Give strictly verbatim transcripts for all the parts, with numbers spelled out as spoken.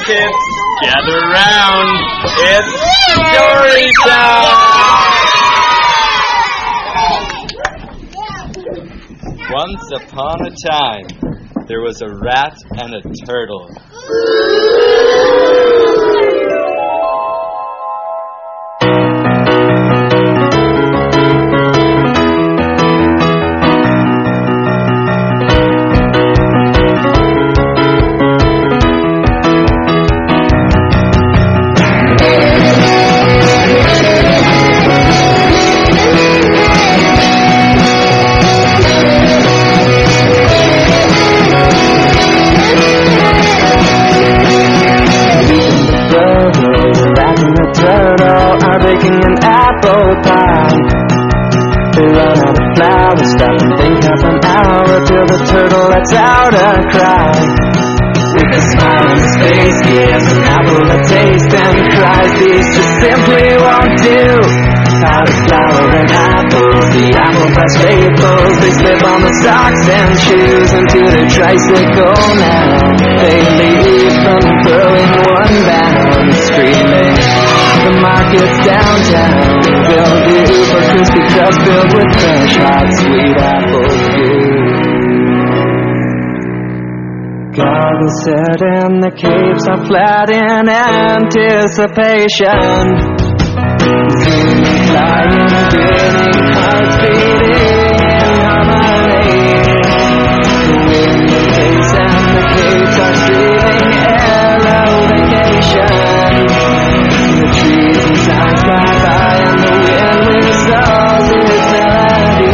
kids, gather round. It's story time! Once upon a time, there was a rat and a turtle. Stop and think half an hour till the turtle lets out a cry. With a smile on his face, he has an apple a taste and cries. These just simply won't do. Out of flour and apples, the apple pie staples. They slip on the socks and shoes into their tricycle now. They leave from the burrow in one bound, screaming, the market's downtown will do for crispy crust filled with fresh, hot, sweet apples do. Goggles set and the capes are flat in anticipation. Zooming, flying, grinning, hearts beating in harmony. The wind, the face, and the capes are screaming elevation. The trees and signs fly by and the wind whistles its melody.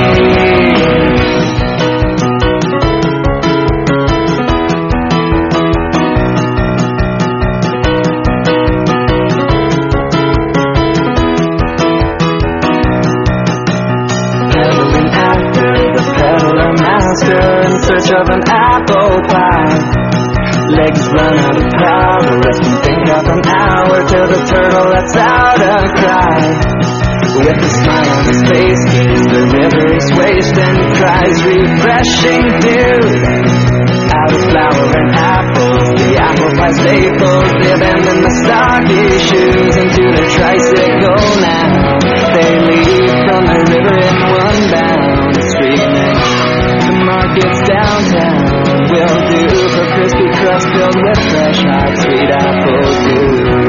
Pedaling after the peddler master in search of an apple pie. Legs run out of power, rest and think half an hour till the turtle lets out a cry. With a smile on his face, gaze the river's waste and cries, refreshing food. Out of flour and apples, the apple pie staples, they abandon the stocky shoes into their tricycle now. They leave from the river in one bound, screaming, the market's downtown will do for crispy crust filled with fresh, hot, sweet apples do.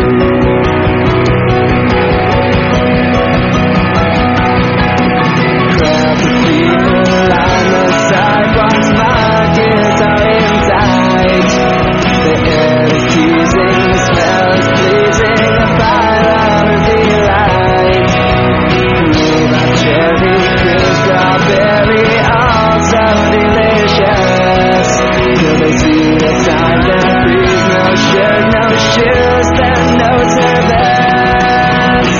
Crowds of people line the sidewalks, markets are in sight. The air is teasing, the smell is pleasing, a five-hour delight. Rhubarb, cherry, cream, strawberry, all so delicious. Till they see a sign that reads no shirt, no shoes, then no turbans.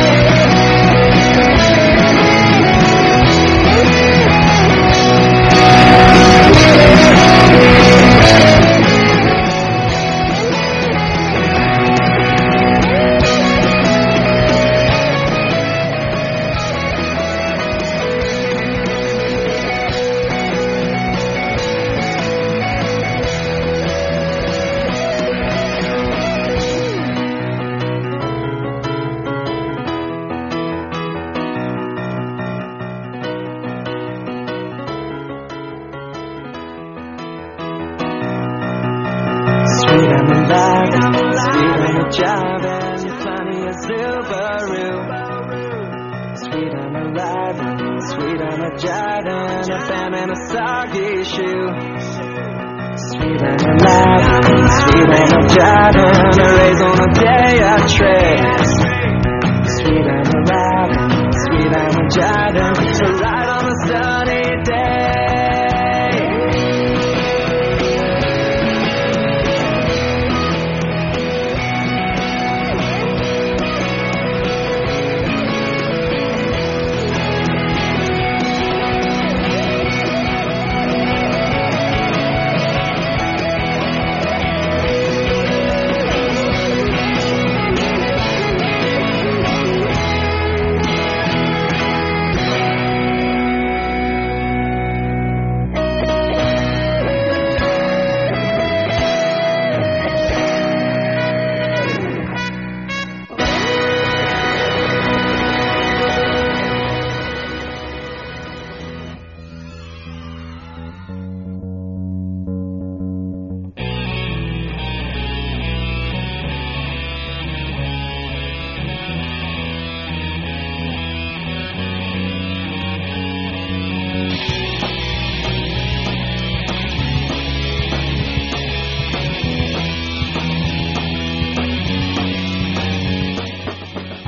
Sweet and alive, sweet and a jive, and funny as Subaru. Sweet and alive, sweet and a jive, and a fan and a soggy shoe. Sweet and alive, sweet and a jive, and a raise on a day of tricks. Sweet and alive, sweet and a jive, and a ride on a sunny day.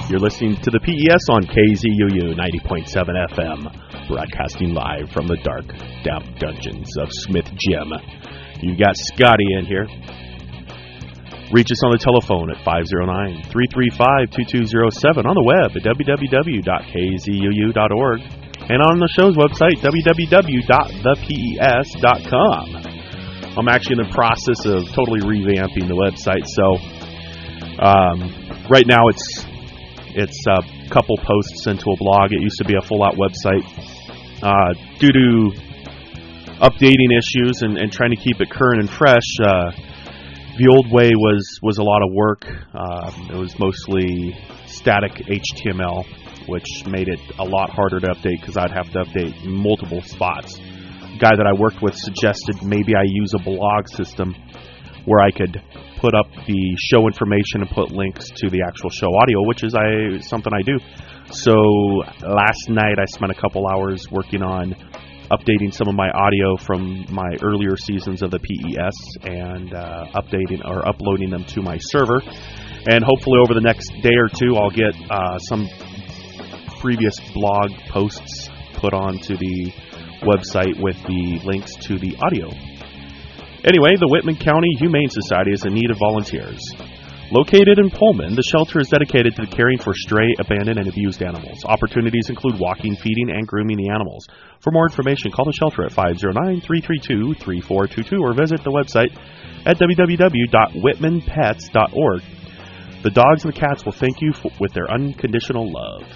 You're listening to the P E S on K Z U U ninety point seven F M, broadcasting live from the dark, damp dungeons of Smith Gym. You've got Scotty in here. Reach us on the telephone at five oh nine, three three five, two two oh seven, on the web at w w w dot k z u u dot org, and on the show's website, w w w dot the p e s dot com. I'm actually in the process of totally revamping the website, so um, right now it's It's a couple posts into a blog. It used to be a full-out website. Uh, due to updating issues and, and trying to keep it current and fresh, uh, the old way was, was a lot of work. Uh, it was mostly static H T M L, which made it a lot harder to update because I'd have to update multiple spots. The guy that I worked with suggested maybe I use a blog system where I could put up the show information and put links to the actual show audio, which is I something I do. So last night I spent a couple hours working on updating some of my audio from my earlier seasons of the P E S and uh, updating or uploading them to my server. And hopefully over the next day or two I'll get uh, some previous blog posts put onto the website with the links to the audio. Anyway, the Whitman County Humane Society is in need of volunteers. Located in Pullman, the shelter is dedicated to caring for stray, abandoned, and abused animals. Opportunities include walking, feeding, and grooming the animals. For more information, call the shelter at five oh nine, three three two, three four two two or visit the website at w w w dot whitman pets dot org. The dogs and the cats will thank you for, with their unconditional love.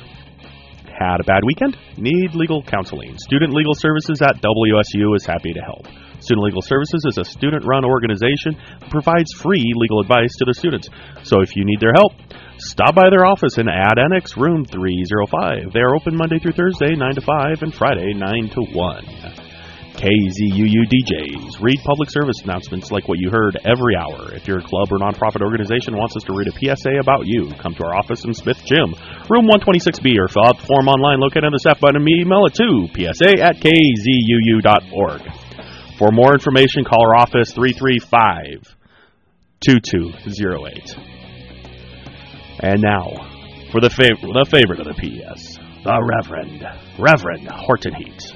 Had a bad weekend? Need legal counseling? Student Legal Services at W S U is happy to help. Student Legal Services is a student-run organization that provides free legal advice to their students. So if you need their help, stop by their office in Ad Annex, room three oh five. They are open Monday through Thursday, nine to five, and Friday, nine to one. K Z U U D Js. Read public service announcements like what you heard every hour. If your club or nonprofit organization wants us to read a P S A about you, come to our office in Smith Gym, room one twenty-six B, or fill out the form online located on the staff button and email it to p s a at k z u u dot org. For more information, call our office three three five, two two oh eight. And now, for the, fav- the favorite of the P E S, the Reverend, Reverend Horton Heat.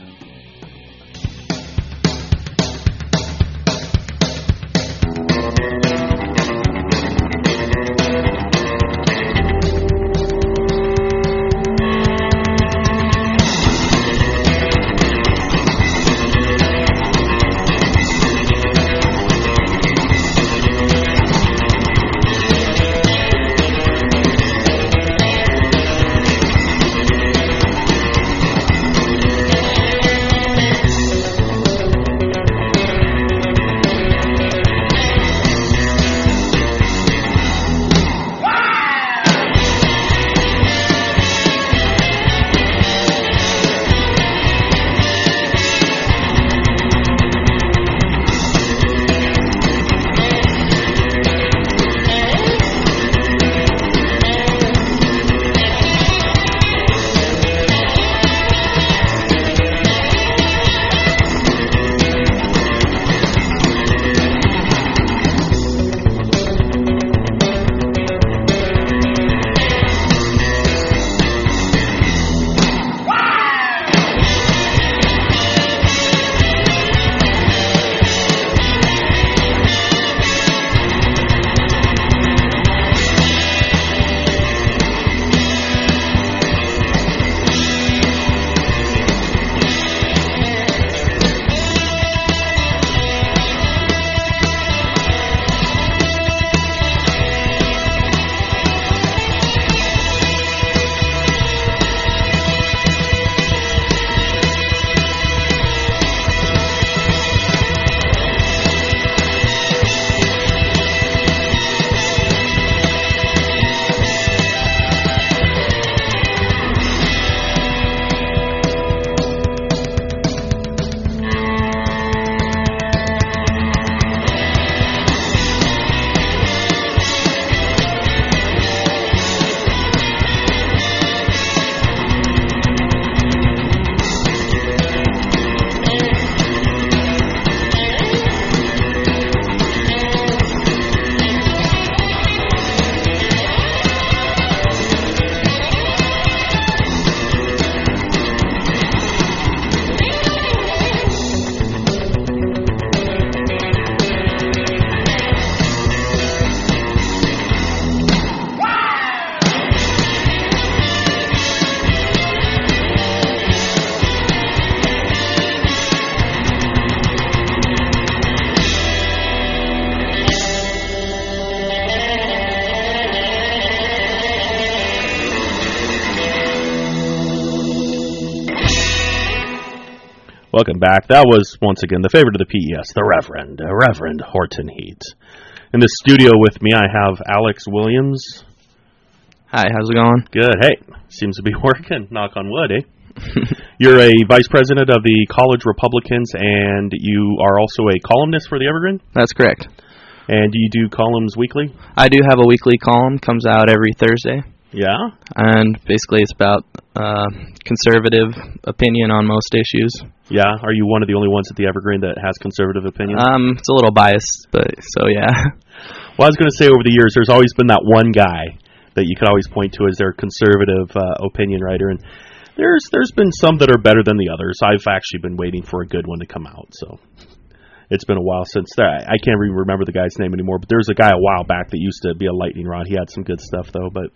Welcome back. That was, once again, the favorite of the P E S, the Reverend, uh, Reverend Horton Heat. In the studio with me, I have Alex Williams. Hi, how's it going? Good. Hey, seems to be working. Knock on wood, eh? You're a vice president of the College Republicans, and you are also a columnist for the Evergreen? That's correct. And do you do columns weekly? I do have a weekly column, comes out every Thursday. Yeah? And basically it's about uh, conservative opinion on most issues. Yeah? Are you one of the only ones at the Evergreen that has conservative opinion? Um, it's a little biased, but so yeah. Well, I was going to say over the years, there's always been that one guy that you could always point to as their conservative uh, opinion writer, and there's there's been some that are better than the others. I've actually been waiting for a good one to come out, so it's been a while since that. I can't even remember the guy's name anymore, but there was a guy a while back that used to be a lightning rod. He had some good stuff, though, but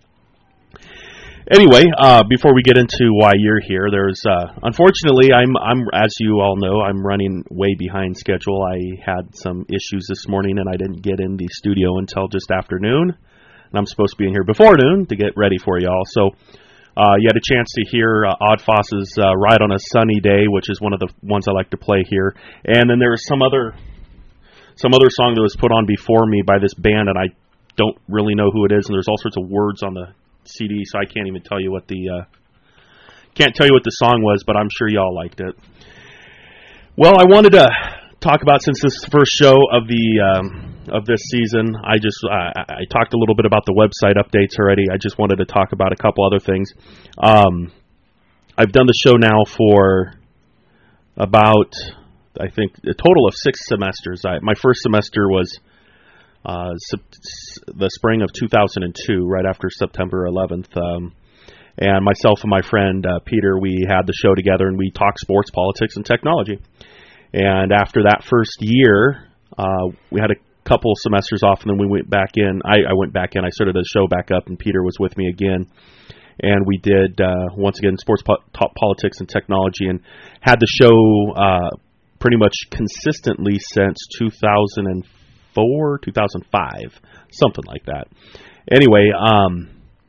anyway, uh, before we get into why you're here, there's uh, unfortunately, I'm I'm as you all know, I'm running way behind schedule. I had some issues this morning, and I didn't get in the studio until just afternoon, and I'm supposed to be in here before noon to get ready for y'all. So uh, you had a chance to hear uh, Odd Foss's uh, "Ride on a Sunny Day," which is one of the ones I like to play here, and then there was some other some other song that was put on before me by this band, and I don't really know who it is, and there's all sorts of words on the C D, so I can't even tell you what the uh, can't tell you what the song was, but I'm sure y'all liked it. Well, I wanted to talk about, since this is the first show of the um, of this season, I just I, I talked a little bit about the website updates already. I just wanted to talk about a couple other things. Um, I've done the show now for about, I think, a total of six semesters. I, my first semester was Uh, the spring of two thousand two, right after September eleventh, um, and myself and my friend uh, Peter, we had the show together, and we talked sports, politics, and technology. And after that first year, uh, we had a couple semesters off, and then we went back in. I, I went back in. I started the show back up, and Peter was with me again. And we did, uh, once again, sports, po- top politics, and technology, and had the show uh, pretty much consistently since two thousand four, two thousand five, something like that. Anyway, um,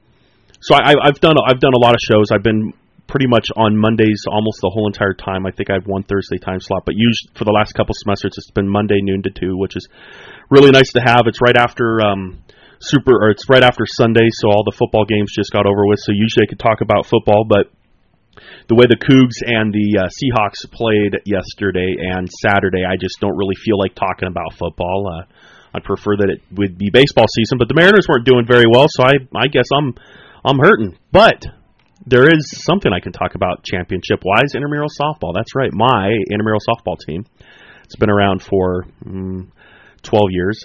so I, I've done I've done a lot of shows. I've been pretty much on Mondays almost the whole entire time. I think I have one Thursday time slot, but usually for the last couple semesters, it's been Monday noon to two, which is really nice to have. It's right after um, Super, or it's right after Sunday, so all the football games just got over with. So usually I could talk about football, but the way the Cougs and the uh, Seahawks played yesterday and Saturday, I just don't really feel like talking about football. Uh, I'd prefer that it would be baseball season, but the Mariners weren't doing very well, so I, I guess I'm I'm hurting. But there is something I can talk about championship-wise, intramural softball. That's right, my intramural softball team. It's been around for mm, twelve years.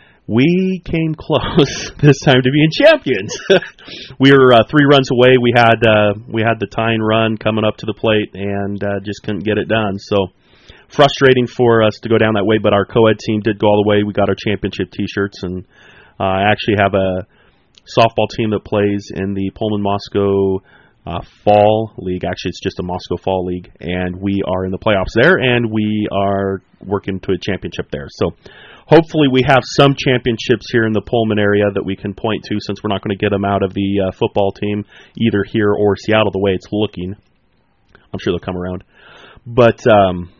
We came close this time to being champions. We were uh, three runs away. We had uh, we had the tying run coming up to the plate and uh, just couldn't get it done. So frustrating for us to go down that way, but our co-ed team did go all the way. We got our championship T-shirts, and uh, I actually have a softball team that plays in the Pullman Moscow uh, Fall League. Actually, it's just a Moscow Fall League, and we are in the playoffs there, and we are working to a championship there. So hopefully we have some championships here in the Pullman area that we can point to, since we're not going to get them out of the uh, football team, either here or Seattle, the way it's looking. I'm sure they'll come around. But um,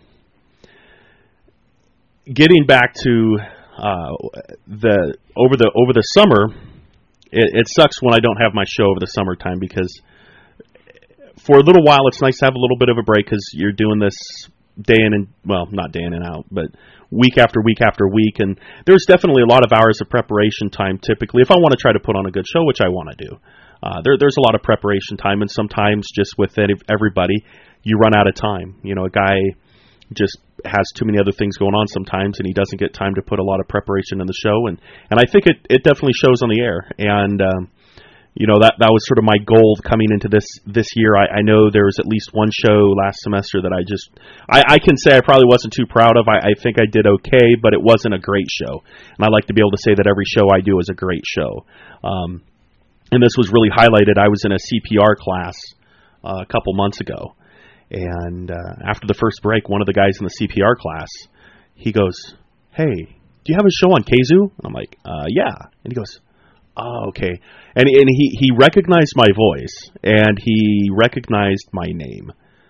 getting back to uh, the over the over the summer, it, it sucks when I don't have my show over the summertime, because for a little while it's nice to have a little bit of a break, because you're doing this day in and, well, not day in and out, but week after week after week, and there's definitely a lot of hours of preparation time typically if I want to try to put on a good show, which I want to do. Uh, there, there's a lot of preparation time, and sometimes just with everybody, you run out of time. You know, a guy just has too many other things going on sometimes, and he doesn't get time to put a lot of preparation in the show, and, and I think it, it definitely shows on the air, and um, you know, that that was sort of my goal coming into this this year. I, I know there was at least one show last semester that I just, I, I can say I probably wasn't too proud of. I, I think I did okay, but it wasn't a great show. And I like to be able to say that every show I do is a great show. Um, and this was really highlighted. I was in a C P R class uh, a couple months ago. And uh, after the first break, one of the guys in the C P R class, he goes, "Hey, do you have a show on Kazoo?" And I'm like, uh, yeah. And he goes, "Oh, okay." And and he, he recognized my voice, and he recognized my name.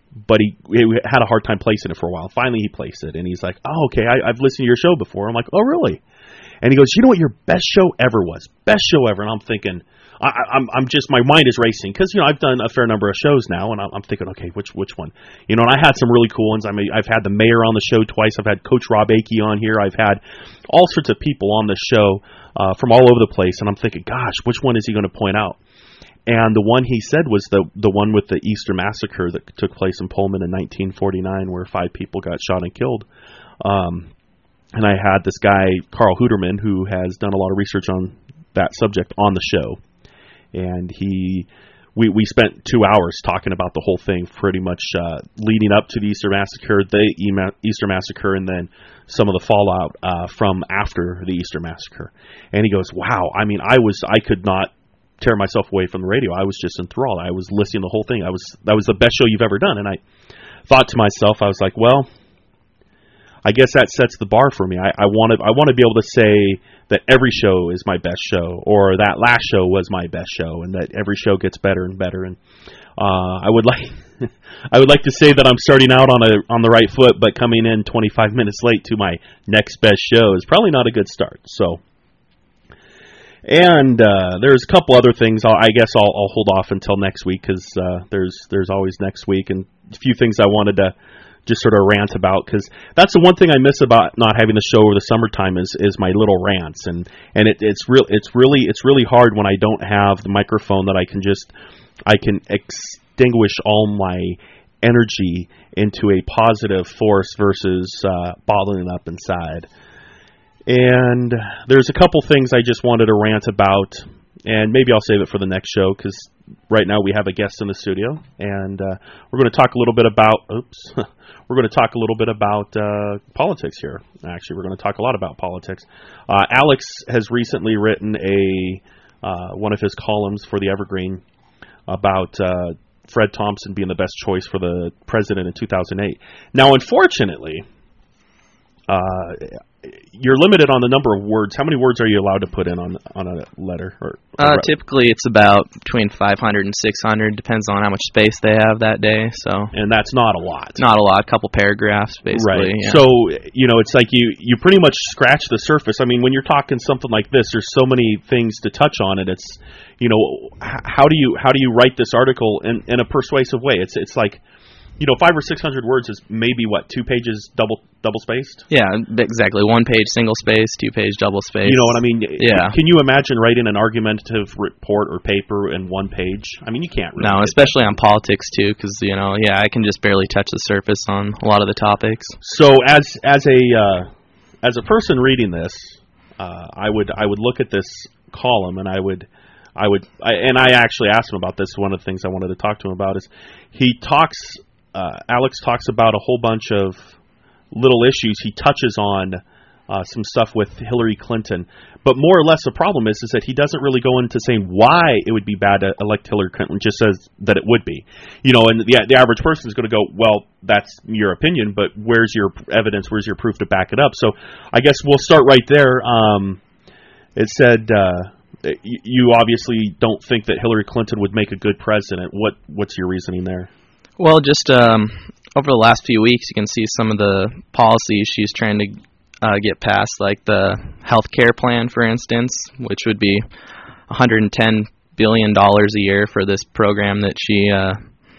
but he, he had a hard time placing it for a while. Finally, he placed it, and he's like, "Oh, okay, I, I've listened to your show before." I'm like, "Oh, really?" And he goes, "You know what your best show ever was? Best show ever." And I'm thinking, I, I'm I'm just my mind is racing because you know I've done a fair number of shows now, and I'm, I'm thinking, okay, which which one? You know, and I had some really cool ones. I mean, I've had the mayor on the show twice. I've had Coach Rob Akey on here. I've had all sorts of people on the show uh, from all over the place, and I'm thinking, gosh, which one is he going to point out? And the one he said was the the one with the Easter massacre that took place in Pullman in nineteen forty-nine, where five people got shot and killed. Um, and I had this guy, Carl Huderman, who has done a lot of research on that subject on the show. And he, we we spent two hours talking about the whole thing, pretty much uh, leading up to the Easter Massacre, the Easter Massacre, and then some of the fallout uh, from after the Easter Massacre. And he goes, "Wow! I mean, I was I could not tear myself away from the radio. I was just enthralled. I was listening to the whole thing. I was that was the best show you've ever done." And I thought to myself, I was like, "Well, I guess that sets the bar for me. I, I want to I want to be able to say that every show is my best show, or that last show was my best show, and that every show gets better and better." And uh, I would like I would like to say that I'm starting out on a on the right foot, but coming in twenty-five minutes late to my next best show is probably not a good start. So, and uh, there's a couple other things. I'll, I guess I'll, I'll hold off until next week because uh, there's there's always next week, and a few things I wanted to just sort of rant about, because that's the one thing I miss about not having the show over the summertime is is my little rants, and and it, it's real it's really it's really hard when I don't have the microphone that I can just I can extinguish all my energy into a positive force versus uh, bottling it up inside. And there's a couple things I just wanted to rant about, and maybe I'll save it for the next show because right now we have a guest in the studio, and uh, we're going to talk a little bit about oops. We're going to talk a little bit about uh, politics here. Actually, we're going to talk a lot about politics. Uh, Alex has recently written a uh, one of his columns for the Evergreen about uh, Fred Thompson being the best choice for the president in two thousand eight. Now, unfortunately, uh, you're limited on the number of words. How many words are you allowed to put in on on a letter? Or, uh, or typically, it's about between five hundred and six hundred. Depends on how much space they have that day. So, and that's not a lot. Not a lot. A couple paragraphs, basically. Right. Yeah. So, you know, it's like you you pretty much scratch the surface. I mean, when you're talking something like this, there's so many things to touch on, and it's, you know, how do you how do you write this article in in a persuasive way? It's it's like, you know, five or six hundred words is maybe what, two pages double double spaced? Yeah, exactly. One page single space, two page double space. You know what I mean? Yeah. Can you imagine writing an argumentative report or paper in one page? I mean, you can't really. No, especially on politics too, because you know, yeah, I can just barely touch the surface on a lot of the topics. So as as a uh, as a person reading this, uh, I would I would look at this column and I would. I would, I, and I actually asked him about this. One of the things I wanted to talk to him about is he talks. Uh, Alex talks about a whole bunch of little issues. He touches on uh, some stuff with Hillary Clinton, but more or less the problem is is that he doesn't really go into saying why it would be bad to elect Hillary Clinton. Just says that it would be, you know. And the the average person is going to go, well, that's your opinion, but where's your evidence? Where's your proof to back it up? So I guess we'll start right there. Um, it said. Uh, You obviously don't think that Hillary Clinton would make a good president. What What's your reasoning there? Well, just um, over the last few weeks, you can see some of the policies she's trying to uh, get passed, like the health care plan, for instance, which would be one hundred ten billion dollars a year for this program that she uh,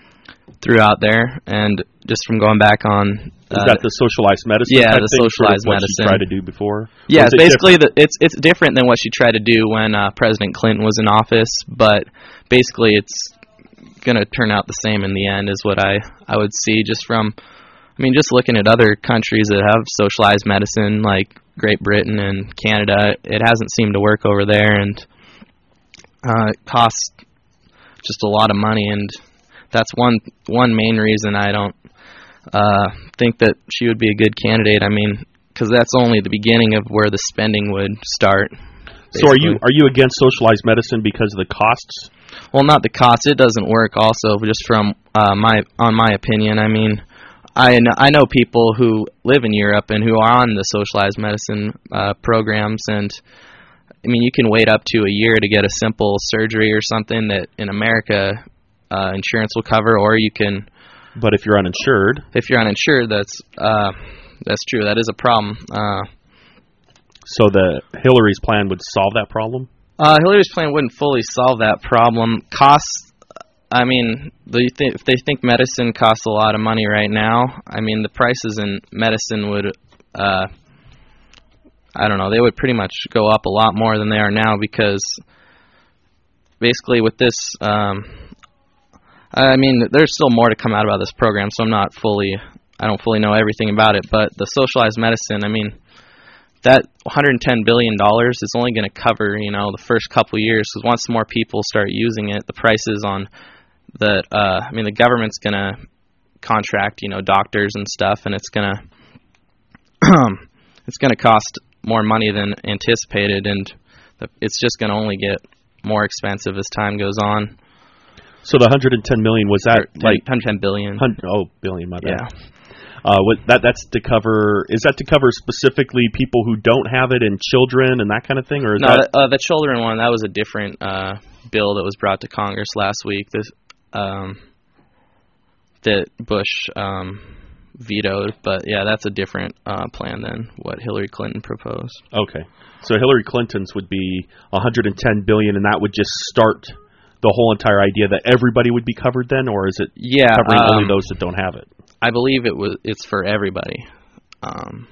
threw out there. And just from going back on... Is uh, that the socialized medicine? Yeah, the socialized what medicine. What she tried to do before? Yeah, it's it basically the, it's it's different than what she tried to do when uh, President Clinton was in office, but basically it's going to turn out the same in the end is what I, I would see just from, I mean, just looking at other countries that have socialized medicine like Great Britain and Canada, it hasn't seemed to work over there, and uh, it costs just a lot of money, and that's one one main reason I don't Uh, think that she would be a good candidate. I mean, because that's only the beginning of where the spending would start. Basically. So are you are you against socialized medicine because of the costs? Well, not the costs. It doesn't work. Also, just from uh, my on my opinion. I mean, I know, I know people who live in Europe and who are on the socialized medicine uh, programs, and I mean, you can wait up to a year to get a simple surgery or something that in America uh, insurance will cover, or you can. But if you're uninsured, if you're uninsured, that's uh, that's true. That is a problem. Uh, so the Hillary's plan would solve that problem? Uh, Hillary's plan wouldn't fully solve that problem. Costs, I mean, they th- if they think medicine costs a lot of money right now, I mean, the prices in medicine would, uh, I don't know, they would pretty much go up a lot more than they are now because basically with this, um, I mean, there's still more to come out about this program, so I'm not fully, I don't fully know everything about it, but the socialized medicine, I mean, that one hundred ten billion dollars is only going to cover, you know, the first couple of years, because once more people start using it, the prices on the, uh, I mean, the government's going to contract, you know, doctors and stuff, and it's going to, it's going to cost more money than anticipated, and the, it's just going to only get more expensive as time goes on. So the one hundred ten million, was that ten, like one hundred ten billion? one hundred, oh, billion, my bad. Yeah. Uh, what, that that's to cover? Is that to cover specifically people who don't have it and children and that kind of thing, or is no? that The, uh, the children one, that was a different uh, bill that was brought to Congress last week. This um, that Bush um, vetoed, but yeah, that's a different uh, plan than what Hillary Clinton proposed. Okay, so Hillary Clinton's would be one hundred ten billion, and that would just start the whole entire idea that everybody would be covered then, or is it yeah, covering um, only those that don't have it? I believe it was. It's for everybody. Um,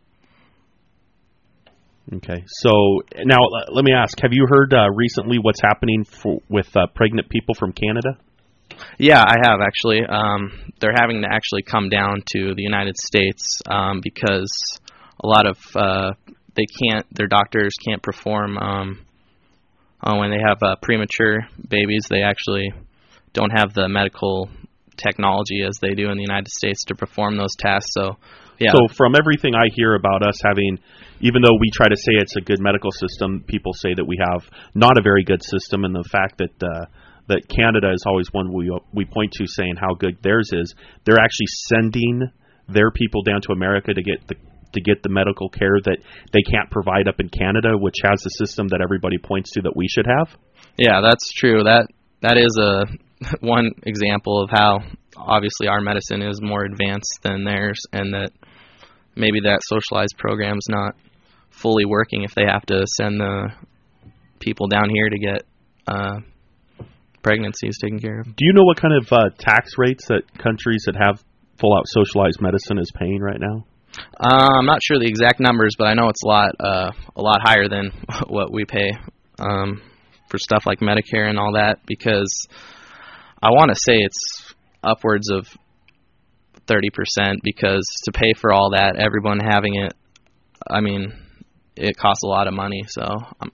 okay, so now uh, let me ask: have you heard uh, recently what's happening for, with uh, pregnant people from Canada? yeah, I have actually. Um, they're having to actually come down to the United States um, because a lot of uh, they can't. Their doctors can't perform um, uh, when they have uh, premature babies. They actually don't have the medical technology as they do in the United States to perform those tasks. So, yeah. So from everything I hear about us having, even though we try to say it's a good medical system, people say that we have not a very good system, and the fact that uh, that Canada is always one we we point to saying how good theirs is. They're actually sending their people down to America to get the to get the medical care that they can't provide up in Canada, which has a system that everybody points to that we should have. Yeah, that's true. That that is a one example of how obviously our medicine is more advanced than theirs, and that maybe that socialized program's not fully working if they have to send the people down here to get uh, pregnancies taken care of. Do you know what kind of uh, tax rates that countries that have full-out socialized medicine is paying right now? Uh, I'm not sure the exact numbers, but I know it's a lot uh, a lot higher than what we pay um, for stuff like Medicare and all that, because I want to say it's upwards of thirty percent, because to pay for all that, everyone having it, I mean, it costs a lot of money. So, um.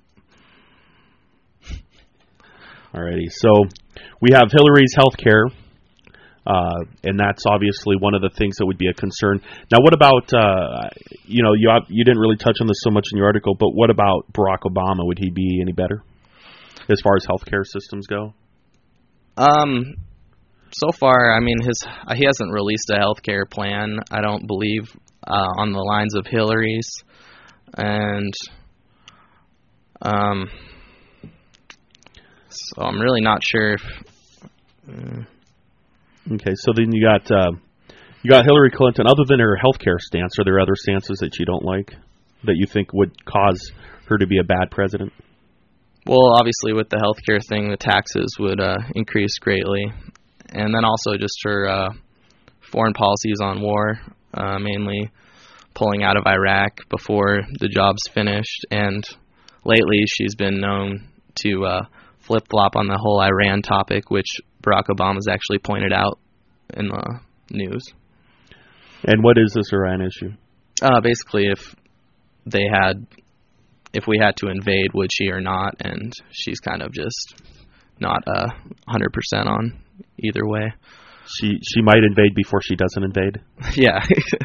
Alrighty, so we have Hillary's health care, uh, and that's obviously one of the things that would be a concern. Now, what about, uh, you know, you you didn't really touch on this so much in your article, but what about Barack Obama? Would he be any better as far as health care systems go? Um, so far, I mean, his he hasn't released a healthcare plan, I don't believe, uh, on the lines of Hillary's, and um, so I'm really not sure if. Uh, okay, so then you got uh, you got Hillary Clinton. Other than her healthcare stance, are there other stances that you don't like that you think would cause her to be a bad president? Well, obviously, with the healthcare thing, the taxes would uh, increase greatly. And then also just her uh, foreign policies on war, uh, mainly pulling out of Iraq before the job's finished. And lately, she's been known to uh, flip-flop on the whole Iran topic, which Barack Obama's actually pointed out in the news. And what is this Iran issue? Uh, basically, if they had... if we had to invade, would she or not? And she's kind of just not uh, one hundred percent on either way. She she might invade before she doesn't invade? Yeah.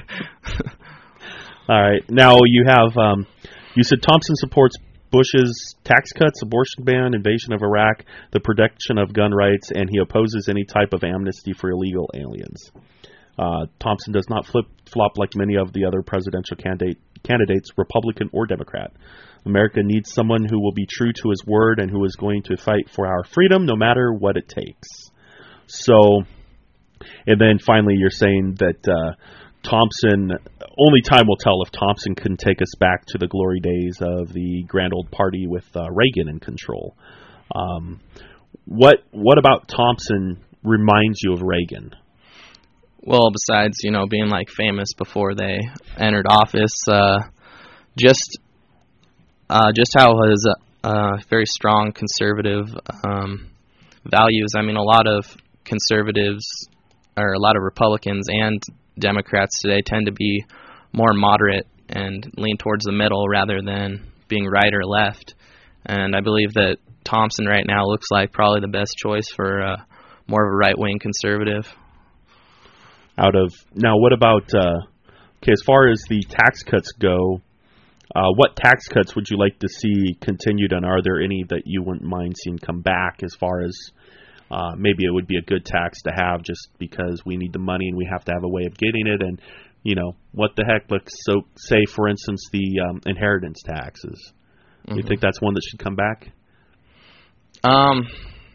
All right. Now you have, um, you said Thompson supports Bush's tax cuts, abortion ban, invasion of Iraq, the protection of gun rights, and he opposes any type of amnesty for illegal aliens. Uh, Thompson does not flip-flop like many of the other presidential candidate, candidates, Republican or Democrat. America needs someone who will be true to his word and who is going to fight for our freedom no matter what it takes. So, And then finally, you're saying that uh, Thompson, only time will tell if Thompson can take us back to the glory days of the grand old party with uh, Reagan in control. Um, what what about Thompson reminds you of Reagan? Well, besides, you know, being like famous before they entered office, uh, just uh, just how his uh, very strong conservative um, values. I mean, a lot of conservatives, or a lot of Republicans and Democrats today tend to be more moderate and lean towards the middle rather than being right or left. And I believe that Thompson right now looks like probably the best choice for uh, more of a right-wing conservative. Out of now, what about uh, okay? As far as the tax cuts go, uh, what tax cuts would you like to see continued, and are there any that you wouldn't mind seeing come back? As far as uh, maybe it would be a good tax to have, just because we need the money and we have to have a way of getting it, and you know what the heck? Let's so say, for instance, the um, inheritance taxes. Mm-hmm. You think that's one that should come back? Um.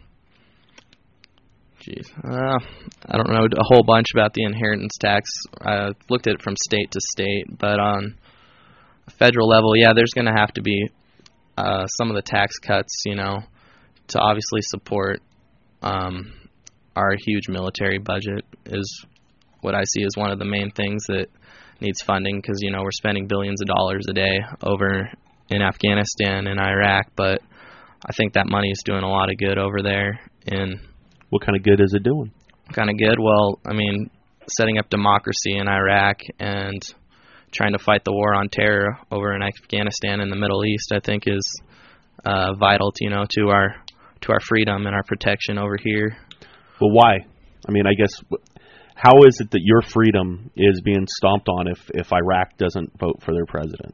Jeez, uh, I don't know a whole bunch about the inheritance tax. I looked at it from state to state, but on a federal level, yeah, there's going to have to be uh, some of the tax cuts, you know, to obviously support um, our huge military budget is what I see as one of the main things that needs funding, because, you know, we're spending billions of dollars a day over in Afghanistan and Iraq, but I think that money is doing a lot of good over there in... What kind of good is it doing? Kind of good. Well, I mean, setting up democracy in Iraq and trying to fight the war on terror over in Afghanistan and the Middle East, I think, is uh, vital, to, you know, to our to our freedom and our protection over here. Well, why? I mean, I guess, how is it that your freedom is being stomped on if, if Iraq doesn't vote for their president?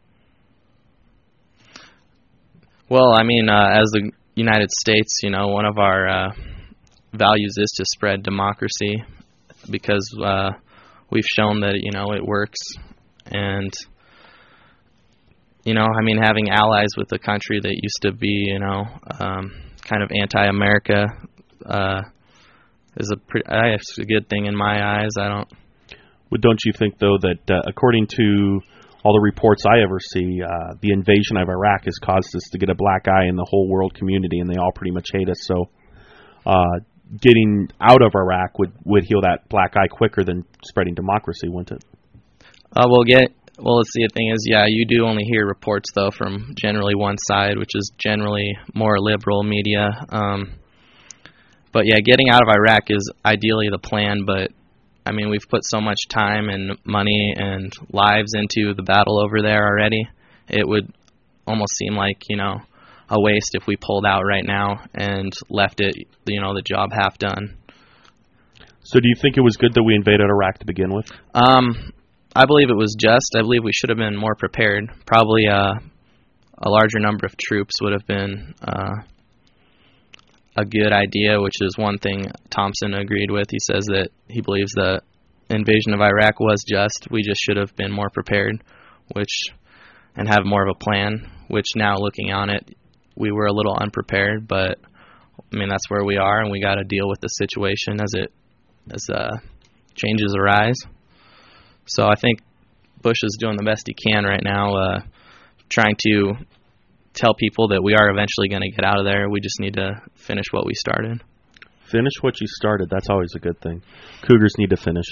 Well, I mean, uh, as the United States, you know, one of our uh, values is to spread democracy, because uh, we've shown that, you know, it works. And, you know, I mean, having allies with a country that used to be, you know, um, kind of anti-America uh, is a pretty, uh, it's a good thing in my eyes. I don't. Well, don't you think, though, that uh, according to all the reports I ever see, uh, the invasion of Iraq has caused us to get a black eye in the whole world community, and they all pretty much hate us. So uh, getting out of Iraq would, would heal that black eye quicker than spreading democracy, wouldn't it? Uh, we'll get, well, let's see, the thing is, yeah, you do only hear reports, though, from generally one side, which is generally more liberal media. Um, but, yeah, getting out of Iraq is ideally the plan, but I mean, we've put so much time and money and lives into the battle over there already. It would almost seem like, you know, a waste if we pulled out right now and left it, you know, the job half done. So do you think it was good that we invaded Iraq to begin with? Um, I believe it was just. I believe we should have been more prepared. Probably uh, a larger number of troops would have been uh, a good idea, which is one thing Thompson agreed with. He says that he believes the invasion of Iraq was just. We just should have been more prepared, which and have more of a plan, which now looking on it, we were a little unprepared, but I mean, that's where we are, and we got to deal with the situation as it as uh, changes arise. So I think Bush is doing the best he can right now, uh, trying to tell people that we are eventually going to get out of there. We just need to finish what we started. Finish what you started. That's always a good thing. Cougars need to finish.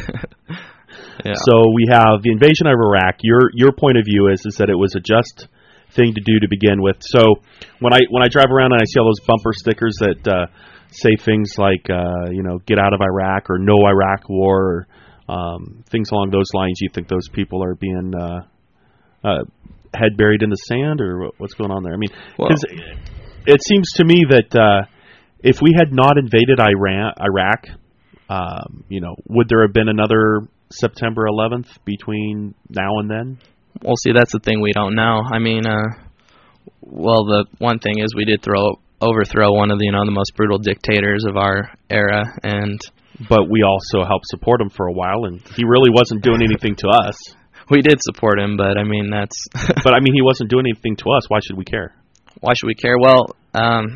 Yeah. So we have the invasion of Iraq. Your your point of view is is that it was a just thing to do to begin with. So when I when I drive around and I see all those bumper stickers that uh, say things like uh, you know, get out of Iraq or no Iraq war, or um, things along those lines, you think those people are being uh, uh, head buried in the sand, or what's going on there? I mean, because well, it seems to me that uh, if we had not invaded Iran, Iraq, um, you know, would there have been another September eleventh between now and then? Well, see, that's the thing we don't know. I mean, uh, well, the one thing is we did throw overthrow one of the, you know, the most brutal dictators of our era, and but we also helped support him for a while, and he really wasn't doing anything to us. We did support him, but I mean, that's... But I mean, he wasn't doing anything to us. Why should we care? Why should we care? Well, um,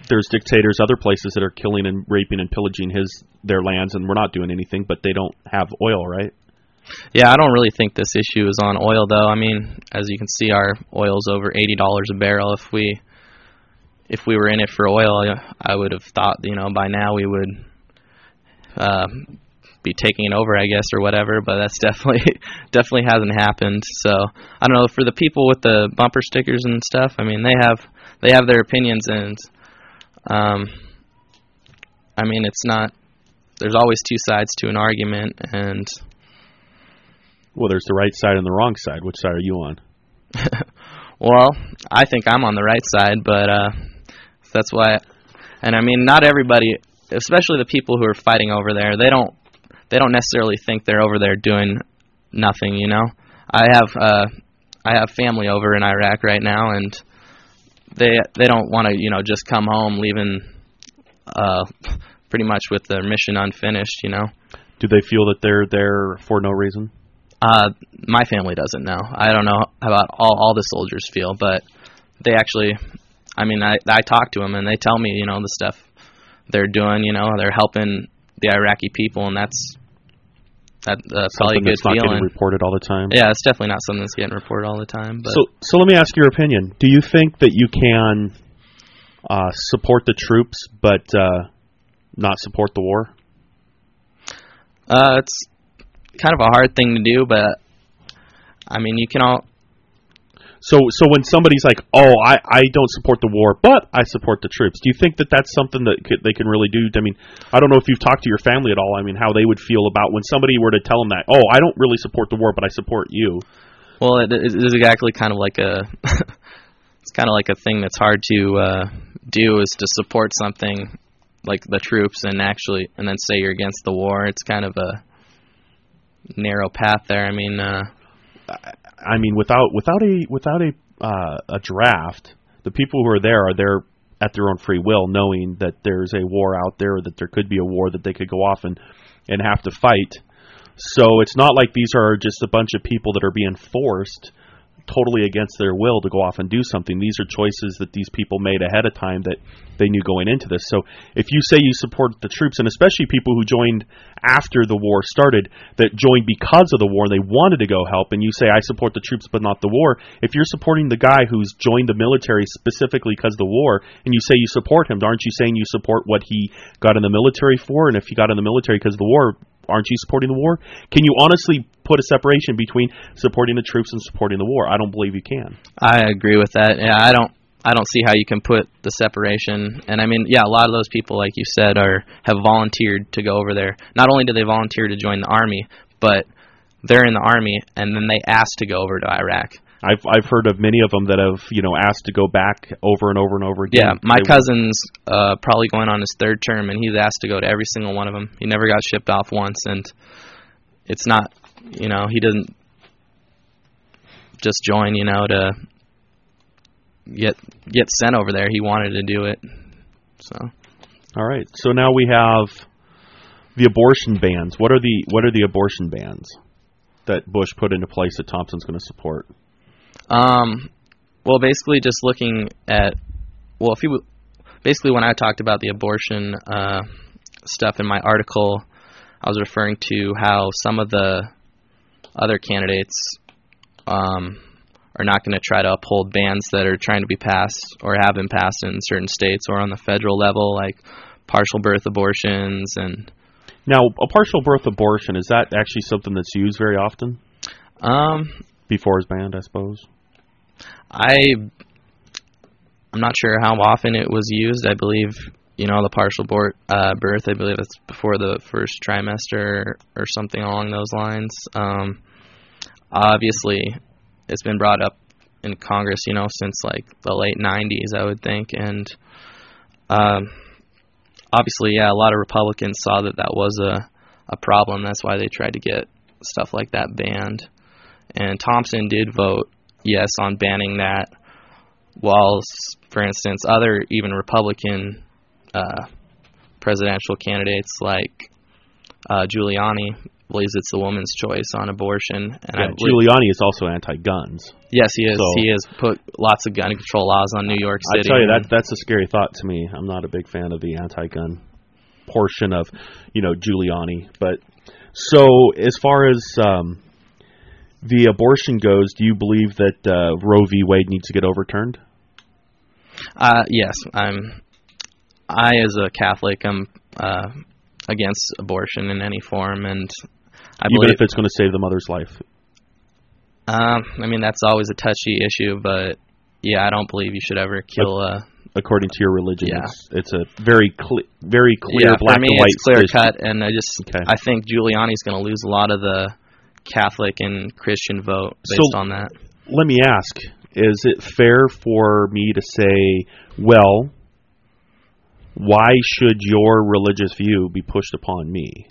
there's dictators other places that are killing and raping and pillaging his their lands, and we're not doing anything, but they don't have oil, right? Yeah, I don't really think this issue is on oil, though. I mean, as you can see, our oil's over eighty dollars a barrel. If we if we were in it for oil, I would have thought, you know, by now we would uh, be taking it over, I guess, or whatever. But that's definitely definitely hasn't happened. So I don't know, for the people with the bumper stickers and stuff. I mean, they have they have their opinions, and um, I mean, it's not. There's always two sides to an argument, and well, there's the right side and the wrong side. Which side are you on? Well, I think I'm on the right side, but uh, that's why. And I mean, not everybody, especially the people who are fighting over there, they don't they don't necessarily think they're over there doing nothing. You know, I have uh, I have family over in Iraq right now, and they they don't want to you know just come home leaving uh, pretty much with their mission unfinished. You know. Do they feel that they're there for no reason? Uh, my family doesn't know. I don't know about all, all the soldiers feel, but they actually, I mean, I, I talk to them and they tell me, you know, the stuff they're doing, you know, they're helping the Iraqi people, and that's, that, that's probably a good that's not feeling. Getting reported all the time. Yeah, it's definitely not something that's getting reported all the time. But. So, so let me ask your opinion. Do you think that you can uh, support the troops but uh, not support the war? Uh, it's kind of a hard thing to do, but I mean, you can all. So, so when somebody's like, "Oh, I, I don't support the war, but I support the troops," do you think that that's something that could, they can really do? I mean, I don't know if you've talked to your family at all. I mean, how they would feel about when somebody were to tell them that, "Oh, I don't really support the war, but I support you." Well, it, it is exactly kind of like a. It's kind of like a thing that's hard to uh, do, is to support something like the troops and actually, and then say you're against the war. It's kind of a narrow path there. I mean, uh, I mean, without without a without a uh, a draft, the people who are there are there at their own free will, knowing that there's a war out there, or that there could be a war that they could go off and and have to fight. So it's not like these are just a bunch of people that are being forced totally against their will to go off and do something. These are choices that these people made ahead of time that they knew going into this. So if you say you support the troops, and especially people who joined after the war started, that joined because of the war, they wanted to go help, and you say, I support the troops but not the war, if you're supporting the guy who's joined the military specifically because of the war, and you say you support him, aren't you saying you support what he got in the military for? And if he got in the military because of the war, aren't you supporting the war? Can you honestly put a separation between supporting the troops and supporting the war? I don't believe you can. I agree with that. Yeah, I don't. I don't see how you can put the separation. And I mean, yeah, a lot of those people, like you said, are have volunteered to go over there. Not only did they volunteer to join the army, but they're in the army, and then they asked to go over to Iraq. I've I've heard of many of them that have you know asked to go back over and over and over again. Yeah, my they cousin's uh, probably going on his third term, and he's asked to go to every single one of them. He never got shipped off once, and it's not, you know, he doesn't just join, you know, to get get sent over there. He wanted to do it. So, all right. So now we have the abortion bans. What are the what are the abortion bans that Bush put into place that Thompson's going to support? Um, well, basically just looking at, well, if you, basically when I talked about the abortion uh, stuff in my article, I was referring to how some of the other candidates um, are not going to try to uphold bans that are trying to be passed or have been passed in certain states or on the federal level, like partial birth abortions. And now, a partial birth abortion, is that actually something that's used very often? Um, Before it's banned, I suppose. I, I'm not sure how often it was used. I believe, you know, the partial bor- uh, birth, I believe it's before the first trimester or something along those lines. Um, obviously, it's been brought up in Congress, you know, since like the late nineties, I would think. And um, obviously, yeah, a lot of Republicans saw that that was a, a problem. That's why they tried to get stuff like that banned. And Thompson did vote yes on banning that, while, for instance, other even Republican uh, presidential candidates like uh, Giuliani believes it's the woman's choice on abortion. And yeah, I believe, Giuliani is also anti-guns. yes, he is. So- he has put lots of gun control laws on New York I City. tell you, and- that that's a scary thought to me. I'm not a big fan of the anti-gun portion of, you know, Giuliani. But so as far as um, the abortion goes, do you believe that uh, Roe v. Wade needs to get overturned? Uh, yes, I'm. I, as a Catholic, am uh, against abortion in any form, and I Even believe. if it's going to save the mother's life. Um, I mean, that's always a touchy issue, but yeah, I don't believe you should ever kill a. According to your religion, Yeah. it's, it's a very cle- very clear Yeah, black for me, and white it's clear decision. cut, and I just Okay. I think Giuliani's going to lose a lot of the Catholic and Christian vote based So- on that. Let me ask, is it fair for me to say, well, why should your religious view be pushed upon me?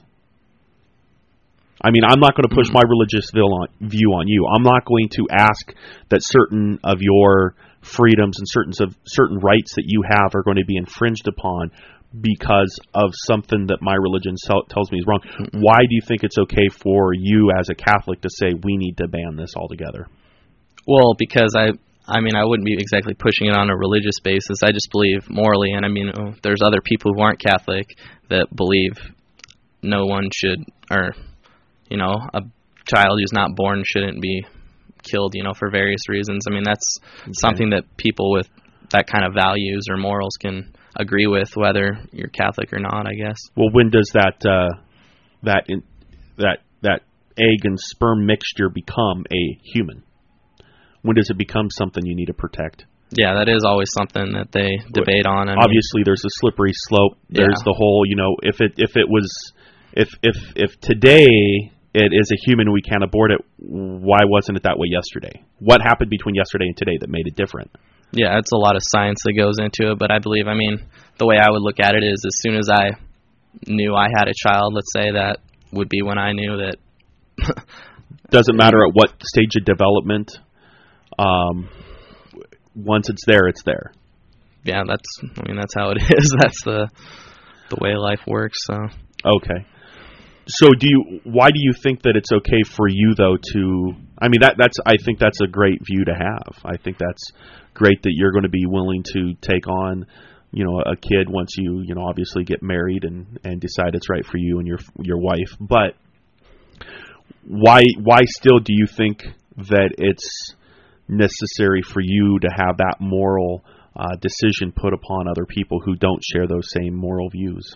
I mean, I'm not going to push my religious view on, view on you. I'm not going to ask that certain of your freedoms and certain of certain rights that you have are going to be infringed upon because of something that my religion sel- tells me is wrong. Why do you think it's okay for you as a Catholic to say we need to ban this altogether? Well, because I, I mean, I wouldn't be exactly pushing it on a religious basis. I just believe morally, and I mean, oh, there's other people who aren't Catholic that believe no one should, or, you know, a child who's not born shouldn't be killed, you know, for various reasons. I mean, that's Okay. something that people with that kind of values or morals can agree with, whether you're Catholic or not, I guess. Well, when does that uh, that in, that that egg and sperm mixture become a human? When does it become something you need to protect? Yeah, that is always something that they debate on. I mean, Obviously, there's a slippery slope. There's Yeah. the whole, you know, if it if it was if if if today it is a human, we can't abort it. Why wasn't it that way yesterday? What happened between yesterday and today that made it different? yeah, it's a lot of science that goes into it, but I believe, I mean, the way I would look at it is as soon as I knew I had a child, let's say, that would be when I knew that. Doesn't matter at what stage of development. Um, once it's there, it's there. Yeah, that's, I mean, that's how it is. That's the the way life works, so. Okay. So do you? Why do you think that it's okay for you though to? I mean that that's. I think that's a great view to have. I think that's great that you're going to be willing to take on, you know, a kid once you you know obviously get married and, and decide it's right for you and your your wife. But why why still do you think that it's necessary for you to have that moral uh, decision put upon other people who don't share those same moral views?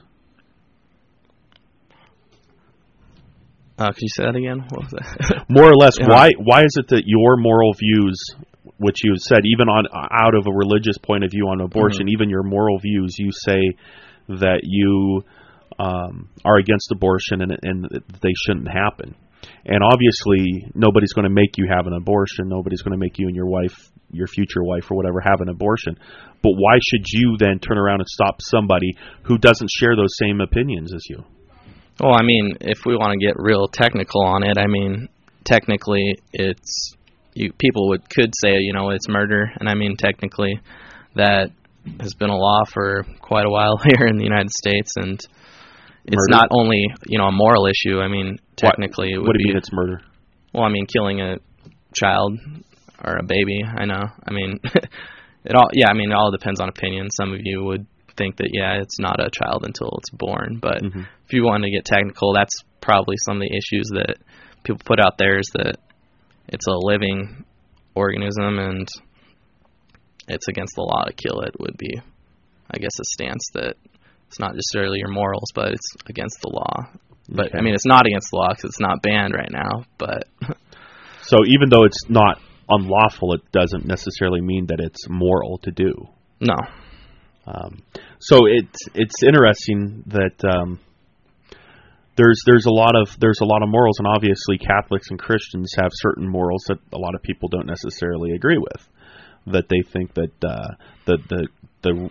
Uh, could you say that again? What was that? More or less, Yeah. why why is it that your moral views, which you said, even on out of a religious point of view on abortion, Mhm. even your moral views, you say that you um, are against abortion and, and they shouldn't happen. And obviously, nobody's going to make you have an abortion. Nobody's going to make you and your wife, your future wife or whatever, have an abortion. But why should you then turn around and stop somebody who doesn't share those same opinions as you? Well, I mean, if we want to get real technical on it, I mean, technically, it's you. People would could say, you know, it's murder, and I mean, technically, that has been a law for quite a while here in the United States, and it's Murder? not only you know a moral issue. I mean, technically, it would What do you be. mean it's murder? Well, I mean, killing a child or a baby. I know. I mean, it all. Yeah, I mean, it all depends on opinion. Some of you would think that yeah, it's not a child until it's born, but Mhm. if you want to get technical, that's probably some of the issues that people put out there is that it's a living organism and it's against the law to kill it would be, I guess, a stance that it's not necessarily your morals, but it's against the law. But Okay. I mean, it's not against the law because it's not banned right now. But So even though it's not unlawful, it doesn't necessarily mean that it's moral to do. no, Um, so it's it's interesting that um, there's there's a lot of there's a lot of morals, and obviously Catholics and Christians have certain morals that a lot of people don't necessarily agree with. That they think that uh, the the the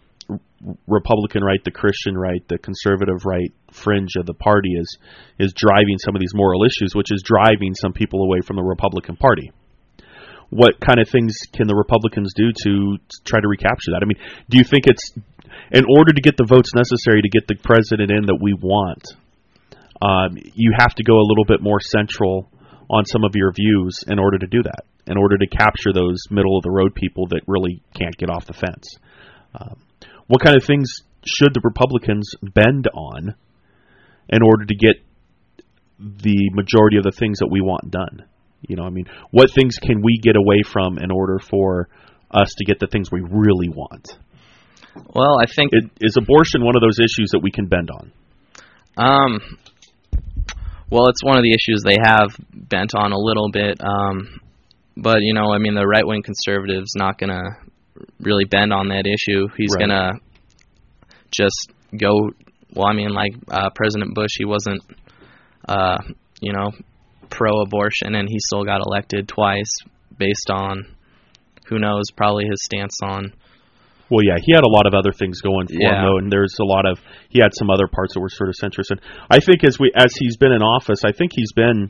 Republican right, the Christian right, the conservative right fringe of the party is is driving some of these moral issues, which is driving some people away from the Republican Party. What kind of things can the Republicans do to try to recapture that? I mean, do you think it's in order to get the votes necessary to get the president in that we want? um, you have to go a little bit more central on some of your views in order to do that, in order to capture those middle-of-the-road people that really can't get off the fence. Um, what kind of things should the Republicans bend on in order to get the majority of the things that we want done? You know, I mean, what things can we get away from in order for us to get the things we really want? Well, I think... It, is abortion one of those issues that we can bend on? Um, well, it's one of the issues they have bent on a little bit. Um, but, you know, I mean, the right-wing conservative's not going to really bend on that issue. He's Right. going to just go... Well, I mean, like uh, President Bush, he wasn't, uh, you know, pro-abortion, and he still got elected twice based on, who knows, probably his stance on... Well, yeah, he had a lot of other things going for Yeah. him, though, and there's a lot of he had some other parts that were sort of centrist. And I think as we as he's been in office, I think he's been,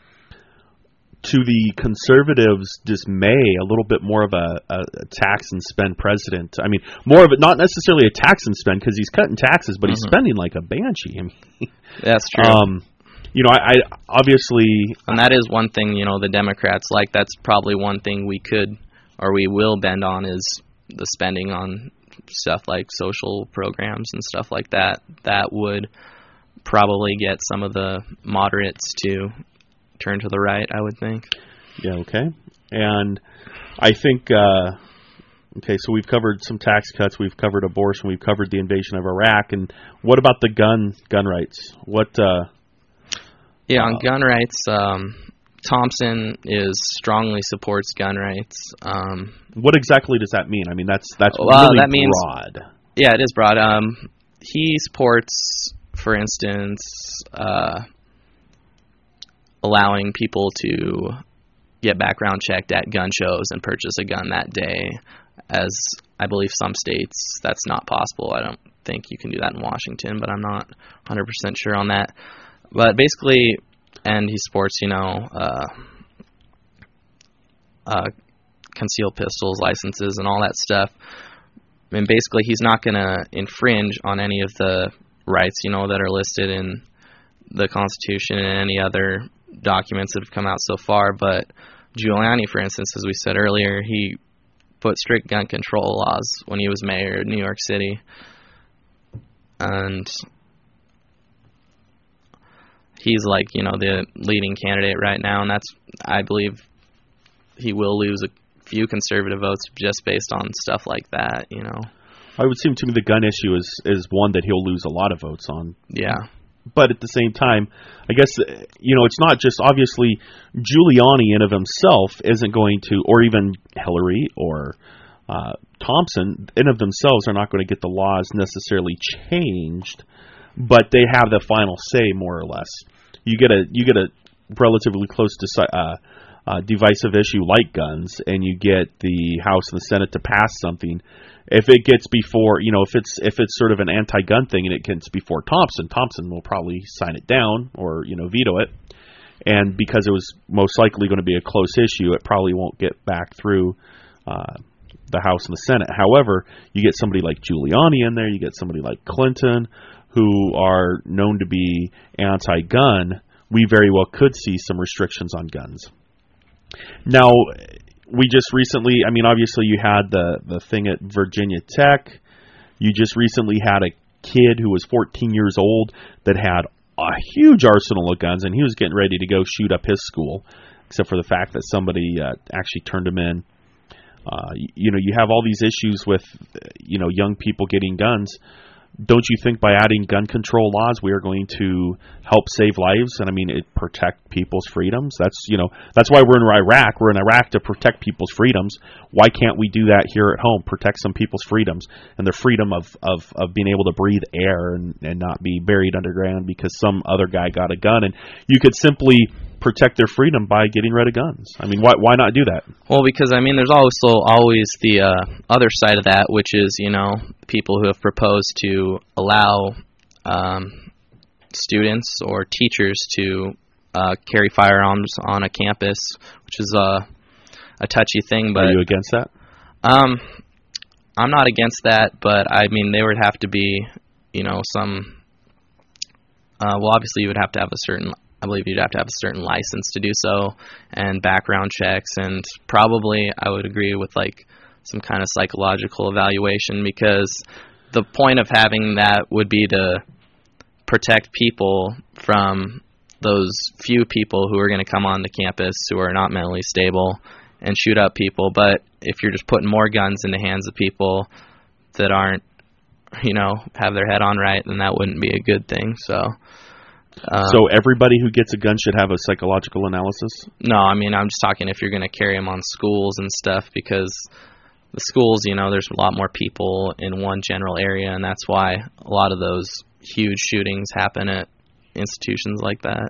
to the conservatives' dismay, a little bit more of a, a, a tax and spend president. I mean, more of it, not necessarily a tax and spend, because he's cutting taxes, but he's Mhm. spending like a banshee. I mean, That's true. um, you know, I, I obviously, And that is one thing, you know, the Democrats like. That's probably one thing we could, or we will bend on, is the spending on stuff like social programs and stuff like that. That would probably get some of the moderates to turn to the right, I would think. yeah, okay, and I think. Uh, Okay, so we've covered some tax cuts, we've covered abortion, we've covered the invasion of Iraq, and what about the gun gun rights? What? Uh, Yeah, on uh, gun rights, um, Thompson is strongly supports gun rights. Um, what exactly does that mean? I mean, that's that's Well, really that means- broad. yeah, it is broad. Um, he supports, for instance, uh, allowing people to get background checked at gun shows and purchase a gun that day. As I believe some states, that's not possible. I don't think you can do that in Washington, but I'm not one hundred percent sure on that. But basically, and he supports, you know, uh, uh, concealed pistols, licenses, and all that stuff. And basically, he's not going to infringe on any of the rights, you know, that are listed in the Constitution and any other documents that have come out so far. But Giuliani, for instance, as we said earlier, he put strict gun control laws when he was mayor of New York City. And he's like, you know, the leading candidate right now, and that's, I believe, he will lose a few conservative votes just based on stuff like that, you know. I would seem to me the gun issue is is one that he'll lose a lot of votes on. Yeah. But at the same time, I guess, you know, it's not just, obviously, Giuliani in of himself isn't going to, or even Hillary or uh, Thompson in of themselves are not going to get the laws necessarily changed, but they have the final say, more or less. You get a you get a relatively close to uh, uh, divisive issue like guns, and you get the House and the Senate to pass something. If it gets before, you know, if it's if it's sort of an anti-gun thing and it gets before Thompson, Thompson will probably sign it down or, you know, veto it. And because it was most likely going to be a close issue, it probably won't get back through uh, the House and the Senate. However, you get somebody like Giuliani in there, you get somebody like Clinton, who are known to be anti-gun. We very well could see some restrictions on guns. Now, we just recently, I mean, obviously you had the, the thing at Virginia Tech. You just recently had a kid who was fourteen years old that had a huge arsenal of guns, and he was getting ready to go shoot up his school, except for the fact that somebody uh, actually turned him in. Uh, you, you know, you have all these issues with, you know, young people getting guns. Don't you think by adding gun control laws, we are going to help save lives? And I mean, it protect people's freedoms. That's, you know, that's why we're in Iraq. We're in Iraq to protect people's freedoms. Why can't we do that here at home? Protect some people's freedoms and the freedom of, of, of being able to breathe air and, and not be buried underground because some other guy got a gun. And you could simply protect their freedom by getting rid of guns. I mean, why why not do that? Well, because, I mean, there's also always the uh, other side of that, which is, you know, people who have proposed to allow um, students or teachers to uh, carry firearms on a campus, which is a, a touchy thing. But Are you against that? Um, I'm not against that, but, I mean, there would have to be, you know, some uh, well, obviously you would have to have a certain, I believe you'd have to have a certain license to do so, and background checks, and probably I would agree with like some kind of psychological evaluation, because the point of having that would be to protect people from those few people who are going to come onto campus who are not mentally stable and shoot up people. But if you're just putting more guns in the hands of people that aren't, you know, have their head on right, then that wouldn't be a good thing. So, um, so everybody who gets a gun should have a psychological analysis? No, I mean, I'm just talking if you're going to carry them on schools and stuff, because the schools, you know, there's a lot more people in one general area, and that's why a lot of those huge shootings happen at institutions like that.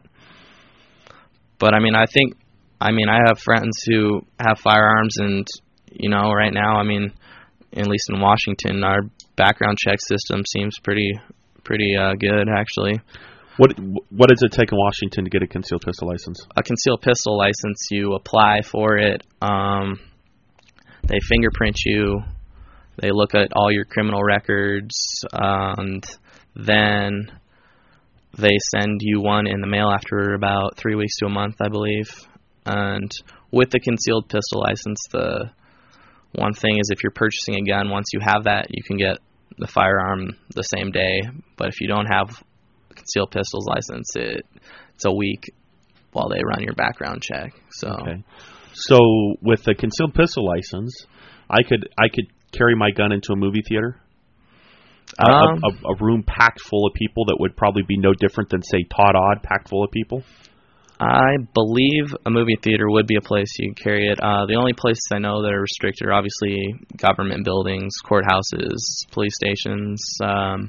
But I mean, I think, I mean, I have friends who have firearms, and, you know, right now, I mean, at least in Washington, our background check system seems pretty, pretty uh, good, actually. What What does it take in Washington to get a concealed pistol license? A concealed pistol license, you apply for it, um, they fingerprint you, they look at all your criminal records, and then they send you one in the mail after about three weeks to a month, I believe. And with the concealed pistol license, the one thing is if you're purchasing a gun, once you have that, you can get the firearm the same day. But if you don't have a concealed pistols license, it, it's a week while they run your background check. So, okay. So with the concealed pistol license, I could I could carry my gun into a movie theater? Um, a, a, a room packed full of people that would probably be no different than, say, Todd Odd, packed full of people? I believe a movie theater would be a place you can carry it. Uh, the only places I know that are restricted are obviously government buildings, courthouses, police stations. Um,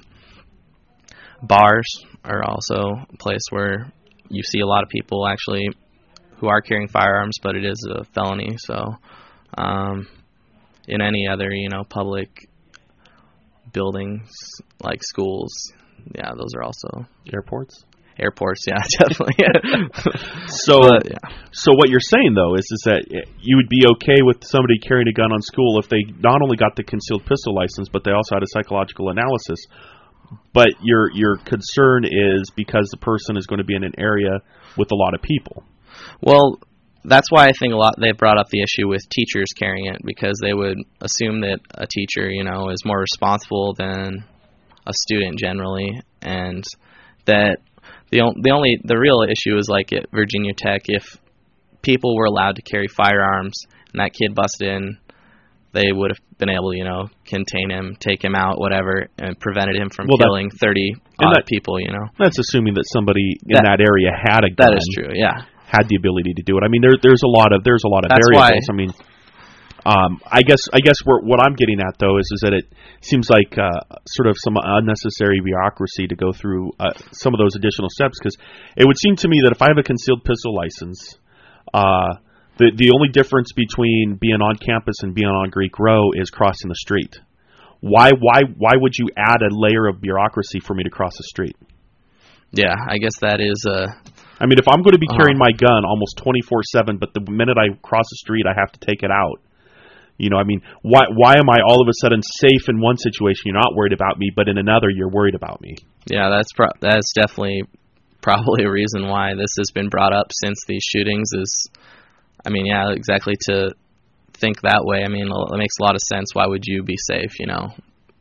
bars are also a place where you see a lot of people actually who are carrying firearms, but it is a felony. So um, in any other, you know, public buildings like schools, yeah, those are also airports. Airports, yeah, definitely. so, but, yeah. so what you're saying though is is that you would be okay with somebody carrying a gun on school if they not only got the concealed pistol license, but they also had a psychological analysis. But your your concern is because the person is going to be in an area with a lot of people. Well, that's why I think a lot they brought up the issue with teachers carrying it, because they would assume that a teacher, you know, is more responsible than a student generally, and that the on, the only the real issue is like at Virginia Tech, if people were allowed to carry firearms and that kid busted in, they would have been able to, you know, contain him, take him out, whatever, and prevented him from well, killing that, thirty odd that, people, you know. That's assuming that somebody in that, that area had a gun. That is true, yeah. Had the ability to do it. I mean, there, there's a lot of there's a lot of That's variables. Why, I mean, um, I guess I guess where, what I'm getting at though is is that it seems like uh, sort of some unnecessary bureaucracy to go through uh, some of those additional steps, because it would seem to me that if I have a concealed pistol license, uh, the the only difference between being on campus and being on Greek Row is crossing the street. Why why why would you add a layer of bureaucracy for me to cross the street? Yeah, I guess that is a. I mean, if I'm going to be carrying uh-huh. my gun almost twenty-four seven, but the minute I cross the street, I have to take it out. You know, I mean, why why am I all of a sudden safe in one situation? You're not worried about me, but in another, you're worried about me. Yeah, that's pro- that's definitely probably a reason why this has been brought up since these shootings. Is, I mean, yeah, exactly to think that way. I mean, it makes a lot of sense. Why would you be safe, you know,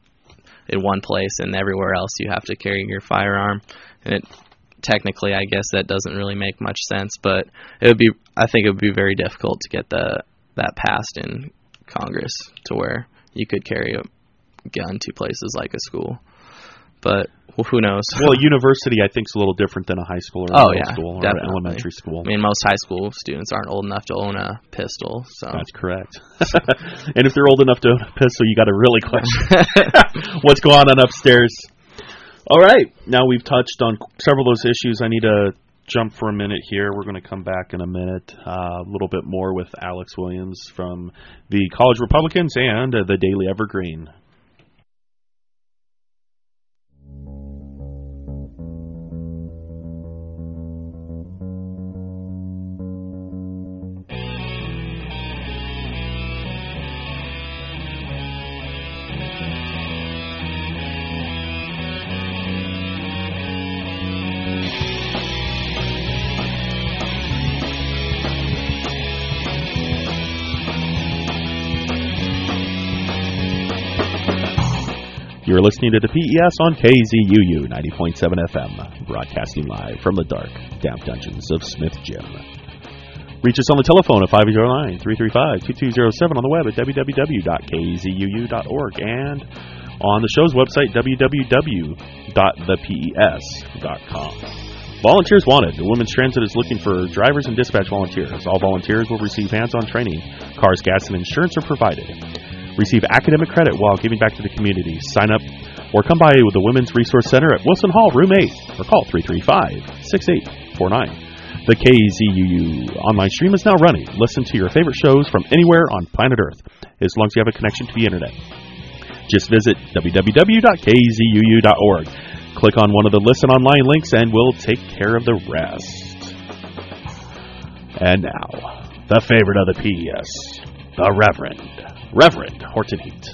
in one place and everywhere else you have to carry your firearm? And it technically, I guess that doesn't really make much sense, but it would be. I think it would be very difficult to get the that passed in Congress to where you could carry a gun to places like a school. But well, who knows? Well, a university, I think, is a little different than a high school or a oh, middle yeah, school or definitely. an elementary school. I mean, most high school students aren't old enough to own a pistol. So that's correct. And if they're old enough to own a pistol, you got to really question what's going on upstairs. All right. Now we've touched on several of those issues. I need to jump for a minute here. We're going to come back in a minute. Uh, a little bit more with Alex Williams from the College Republicans and uh, the Daily Evergreen. You're listening to the P E S on K Z U U ninety point seven F M, broadcasting live from the dark, damp dungeons of Smith Gym. Reach us on the telephone at five oh nine, three three five, two two oh seven, on the web at w w w dot k z u u dot org, and on the show's website, w w w dot the p e s dot com. Volunteers wanted. The Women's Transit is looking for drivers and dispatch volunteers. All volunteers will receive hands-on training. Cars, gas, and insurance are provided. Receive academic credit while giving back to the community. Sign up or come by with the Women's Resource Center at Wilson Hall, Room eight, or call three three five, six eight four nine. The K Z U U online stream is now running. Listen to your favorite shows from anywhere on planet Earth, as long as you have a connection to the internet. Just visit w w w dot k z u u dot org. Click on one of the Listen Online links and we'll take care of the rest. And now, the favorite of the P E S, the Reverend, Reverend Horton Heat.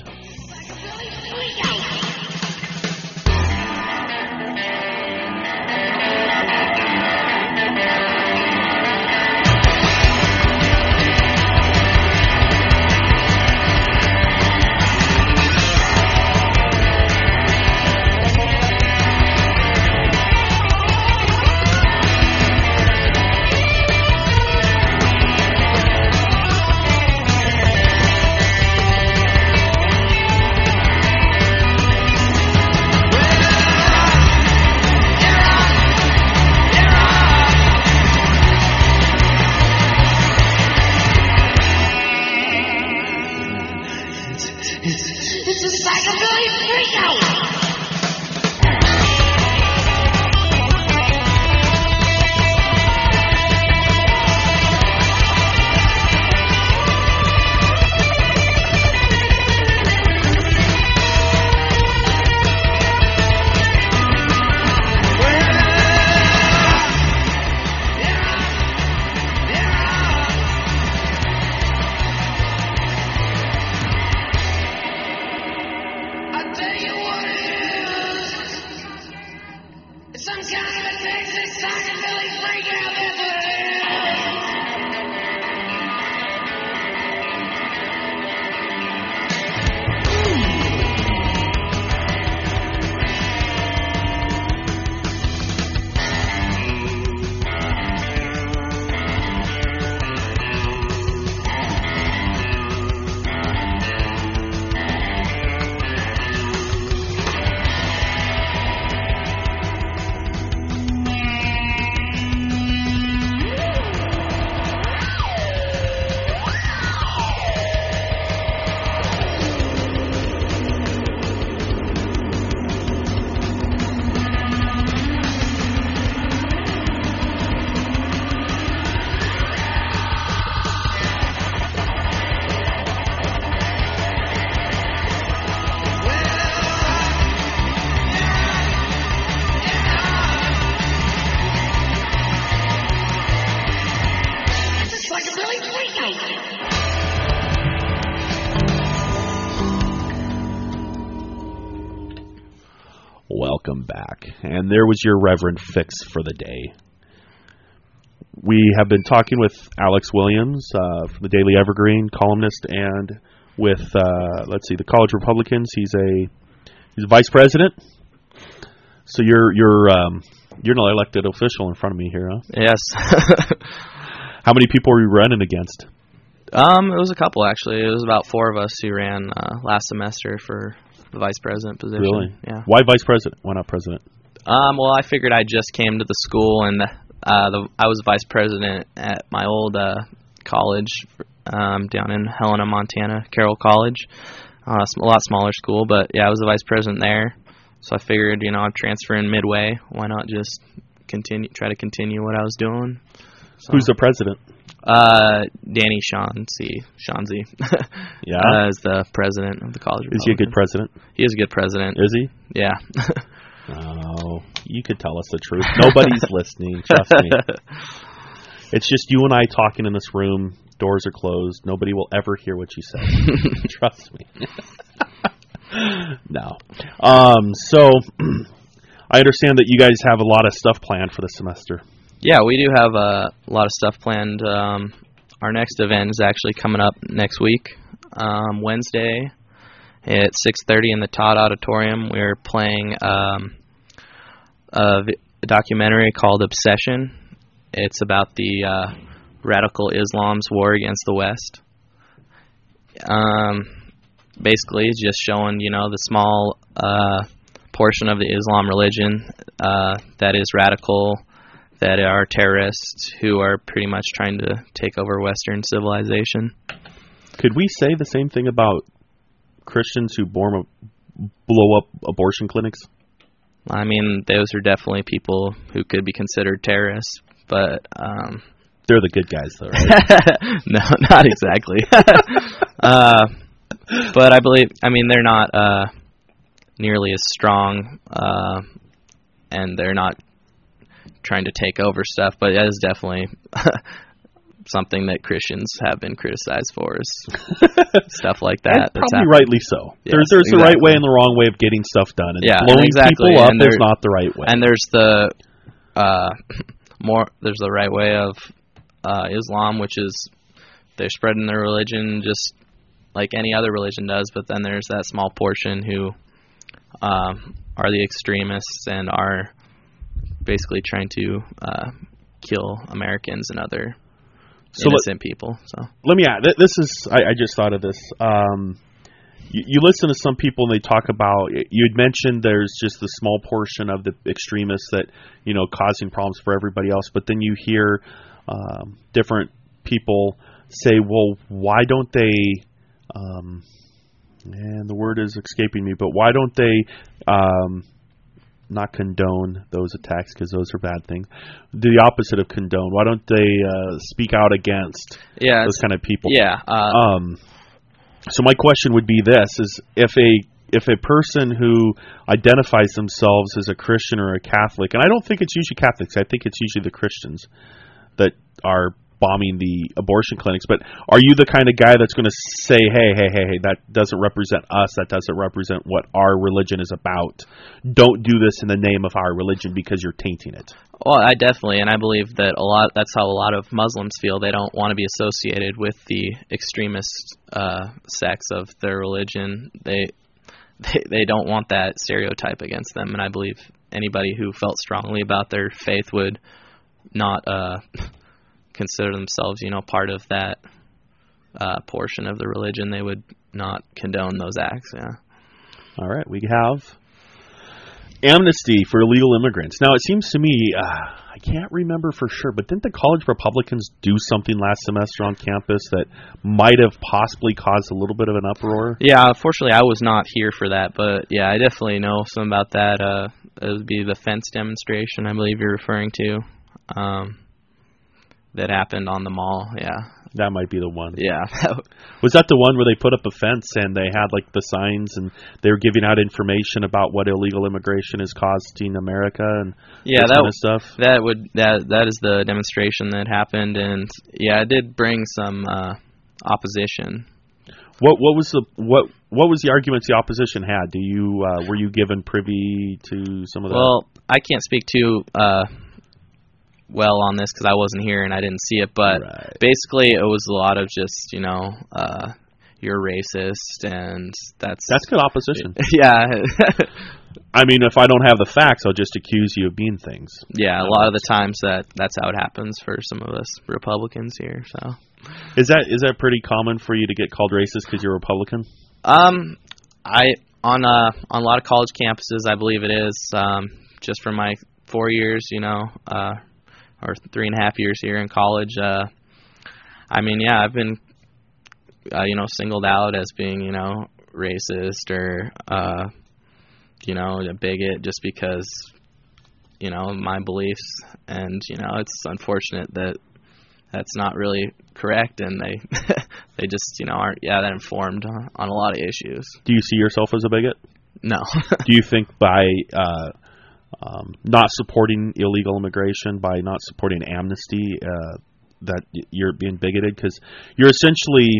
Welcome back. And there was your Reverend Fix for the day. We have been talking with Alex Williams uh, from the Daily Evergreen, columnist, and with, uh, let's see, the College Republicans. He's a he's a vice president. So you're you're um, you're an elected official in front of me here, huh? Yes. How many people were you running against? Um, it was a couple, actually. It was about four of us who ran uh, last semester for the vice president position. Really? Yeah. Why vice president? Why not president? Um, well, I figured I just came to the school, and uh, the, I was vice president at my old uh, college um, down in Helena, Montana, Carroll College. Uh, a lot smaller school, but yeah, I was the vice president there. So I figured, you know, I'm transferring midway. Why not just continue, try to continue what I was doing? So, who's the president? Uh, Danny Shaughnessy. Shaughnessy. Yeah. Uh, is the president of the college. Is he a good president? He is a good president. Is he? Yeah. Oh, you could tell us the truth. Nobody's listening. Trust me. It's just you and I talking in this room. Doors are closed. Nobody will ever hear what you say. Trust me. No. Um, so, I understand that you guys have a lot of stuff planned for the semester. Yeah, we do have a lot of stuff planned. Um, our next event is actually coming up next week, um, Wednesday At six thirty in the Todd Auditorium, we're playing um, a, v- a documentary called Obsession. It's about the uh, radical Islam's war against the West. Um, basically, it's just showing, you know, the small uh, portion of the Islam religion uh, that is radical, that are terrorists who are pretty much trying to take over Western civilization. Could we say the same thing about Christians who born, blow up abortion clinics? I mean, those are definitely people who could be considered terrorists, but um, they're the good guys, though, right? No, not exactly. uh, but I believe, I mean, they're not uh, nearly as strong, uh, and they're not trying to take over stuff, but that is definitely something that Christians have been criticized for, is stuff like that. And probably rightly so. Yes, there's there's exactly. the right way and the wrong way of getting stuff done, and yeah, blowing exactly. people up and is not the right way. And there's the uh, more there's the right way of uh, Islam, which is they're spreading their religion just like any other religion does, but then there's that small portion who um, are the extremists and are basically trying to uh, kill Americans and other so innocent let, people. So let me add. This is I, I just thought of this. Um, you, you listen to some people and they talk about. You had mentioned there's just the small portion of the extremists that you know causing problems for everybody else, but then you hear um, different people say, "Well, why don't they?" Um, and the word is escaping me, but why don't they? Um, not condone those attacks, because those are bad things. The opposite of condone. Why don't they uh, speak out against yeah, those kind of people? Yeah. Uh, um. So my question would be this: is if a if a person who identifies themselves as a Christian or a Catholic, and I don't think it's usually Catholics, I think it's usually the Christians that are bombing the abortion clinics, but are you the kind of guy that's going to say, hey, hey, hey, hey, that doesn't represent us, that doesn't represent what our religion is about. Don't do this in the name of our religion because you're tainting it. Well, I definitely, and I believe that a lot. That's how a lot of Muslims feel. They don't want to be associated with the extremist uh, sects of their religion. They, they they don't want that stereotype against them, and I believe anybody who felt strongly about their faith would not uh, consider themselves, you know, part of that uh, portion of the religion. They would not condone those acts. Yeah. All right, we have amnesty for illegal immigrants. Now, it seems to me, uh, I can't remember for sure, but didn't the college Republicans do something last semester on campus that might have possibly caused a little bit of an uproar? Yeah, unfortunately, I was not here for that, but yeah, I definitely know some about that. Uh, it would be the fence demonstration, I believe you're referring to, um, that happened on the mall. Yeah. That might be the one. Yeah. Was that the one where they put up a fence and they had like the signs and they were giving out information about what illegal immigration is costing America and yeah, that that kind of stuff? That would that that is the demonstration that happened, and yeah, it did bring some uh, opposition. What what was the what what was the arguments the opposition had? Do you uh, were you given privy to some of that? Well, I can't speak too uh, well on this because I wasn't here and I didn't see it, but right. Basically it was a lot of just, you know, uh, you're racist, and that's that's good opposition. Yeah. I mean, if I don't have the facts, I'll just accuse you of being things. Yeah, a lot of the times that that's how it happens for some of us Republicans here. So, is that is that pretty common for you to get called racist because you're a Republican? Um, I on uh on a lot of college campuses, I believe it is. Um, just from my four years, you know, uh. or three and a half years here in college. Uh, I mean, yeah, I've been, uh, you know, singled out as being, you know, racist or, uh, you know, a bigot just because, you know, my beliefs. And, you know, it's unfortunate that that's not really correct, and they they just, you know, aren't, yeah, that informed on, on a lot of issues. Do you see yourself as a bigot? No. Do you think by... Uh, Um, not supporting illegal immigration, by not supporting amnesty, uh, that you're being bigoted? Because you're essentially,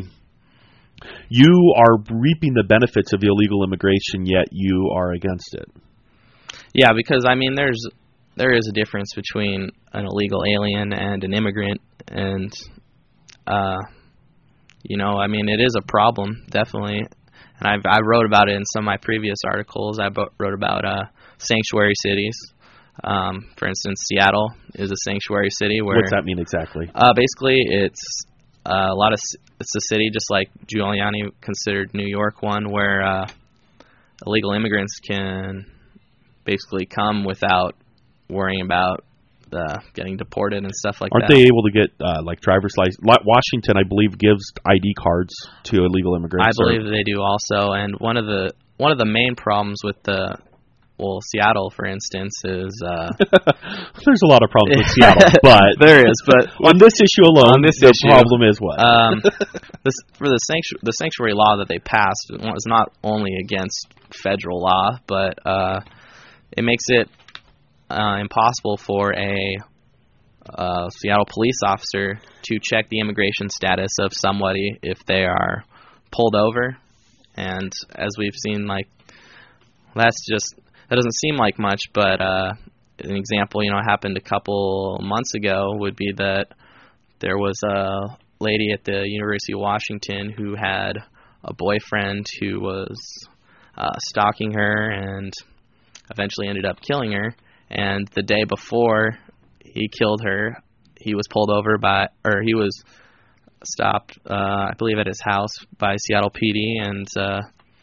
you are reaping the benefits of the illegal immigration, yet you are against it. Yeah, because, I mean, there's there is a difference between an illegal alien and an immigrant, and, uh, you know, I mean, it is a problem, definitely. and I've, I wrote about it in some of my previous articles. I bo- wrote about uh, sanctuary cities. Um, for instance, Seattle is a sanctuary city where. What's that mean exactly? Uh, basically, it's uh, a lot of. It's a city just like Giuliani considered New York one, where uh, illegal immigrants can basically come without worrying about uh, getting deported and stuff like Aren't that. they able to get uh, like driver's license? Washington, I believe, gives I D cards to illegal immigrants. I believe they do also, and one of the one of the main problems with the well, Seattle, for instance, is uh, there's a lot of problems with Seattle, but there is. But on this issue alone, on this the issue, problem is what? Um, this for the sanctuary the sanctuary law that they passed was not only against federal law, but uh, it makes it uh, impossible for a uh, Seattle police officer to check the immigration status of somebody if they are pulled over. And as we've seen, like that's just that doesn't seem like much, but uh, an example, you know, happened a couple months ago would be that there was a lady at the University of Washington who had a boyfriend who was uh, stalking her and eventually ended up killing her. And the day before he killed her, he was pulled over by, or he was stopped, uh, I believe, at his house by Seattle P D, and uh,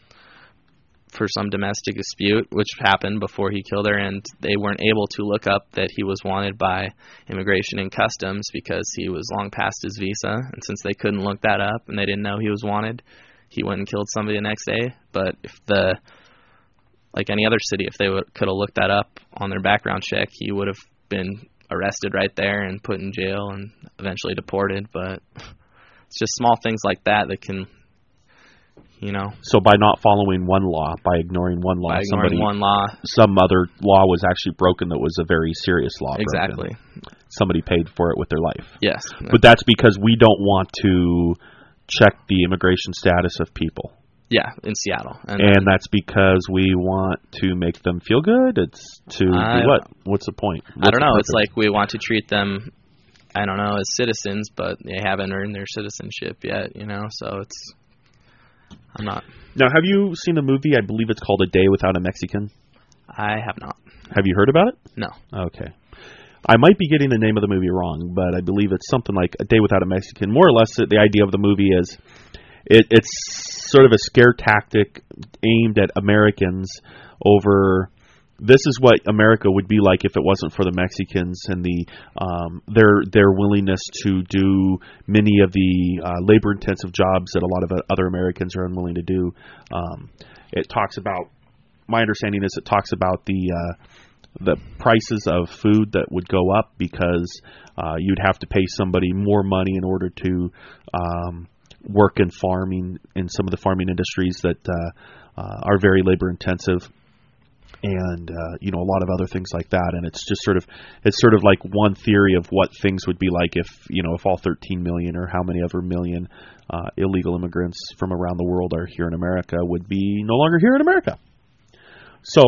for some domestic dispute, which happened before he killed her, and they weren't able to look up that he was wanted by Immigration and Customs because he was long past his visa, and since they couldn't look that up and they didn't know he was wanted, he went and killed somebody the next day. But if the, like any other city, if they would, could have looked that up on their background check, he would have been arrested right there and put in jail and eventually deported. But it's just small things like that that can, you know. So by not following one law, by ignoring one law, by ignoring somebody, one law, some other law was actually broken that was a very serious law. Exactly. Broken. Somebody paid for it with their life. Yes. But that's because we don't want to check the immigration status of people. Yeah, in Seattle. And, and that's because we want to make them feel good? It's to I do what? What's the point? What's I don't know. the It's like we want to treat them, I don't know, as citizens, but they haven't earned their citizenship yet, you know, so it's, I'm not. Now, have you seen the movie? I believe it's called A Day Without a Mexican. I have not. Have you heard about it? No. Okay. I might be getting the name of the movie wrong, but I believe it's something like A Day Without a Mexican. More or less, the idea of the movie is it, it's sort of a scare tactic aimed at Americans over this is what America would be like if it wasn't for the Mexicans and the um, their their willingness to do many of the uh, labor-intensive jobs that a lot of other Americans are unwilling to do. Um, it talks about, my understanding is it talks about the uh, the prices of food that would go up because uh, you'd have to pay somebody more money in order to um, work in farming, in some of the farming industries that uh, uh, are very labor-intensive. And uh, you know, a lot of other things like that, and it's just sort of it's sort of like one theory of what things would be like if you know if all thirteen million or how many ever million uh, illegal immigrants from around the world are here in America would be no longer here in America. So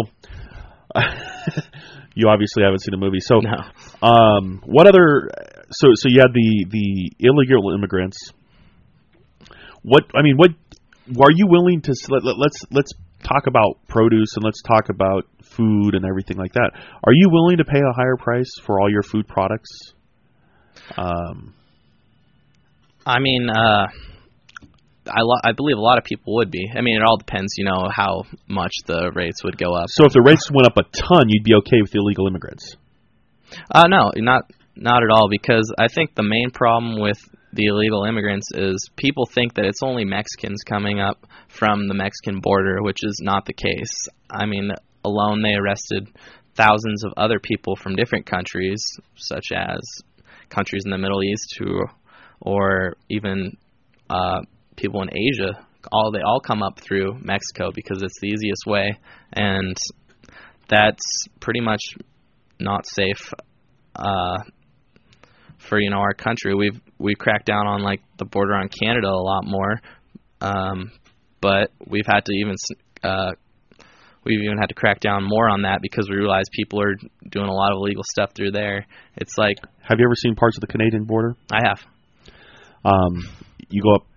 you obviously haven't seen the movie. So No. um, what other? So so you had the the illegal immigrants. What I mean, what are you willing to let, let, let's let's talk about produce and let's talk about food and everything like that. Are you willing to pay a higher price for all your food products? Um, I mean, uh, I lo- I believe a lot of people would be. I mean, it all depends, you know, how much the rates would go up. so if the rates went up a ton, you'd be okay with illegal immigrants? Uh, no, not not at all, because I think the main problem with the illegal immigrants is people think that it's only Mexicans coming up from the Mexican border, which is not the case. I mean, alone they arrested thousands of other people from different countries, such as countries in the Middle East, who, or even uh, people in Asia. All they all come up through Mexico because it's the easiest way, and that's pretty much not safe. Uh, For you know our country, we've we cracked down on like the border on Canada a lot more, um, but we've had to even uh, we've even had to crack down more on that because we realize people are doing a lot of illegal stuff through there. It's like, have you ever seen parts of the Canadian border? I have. Um, you go up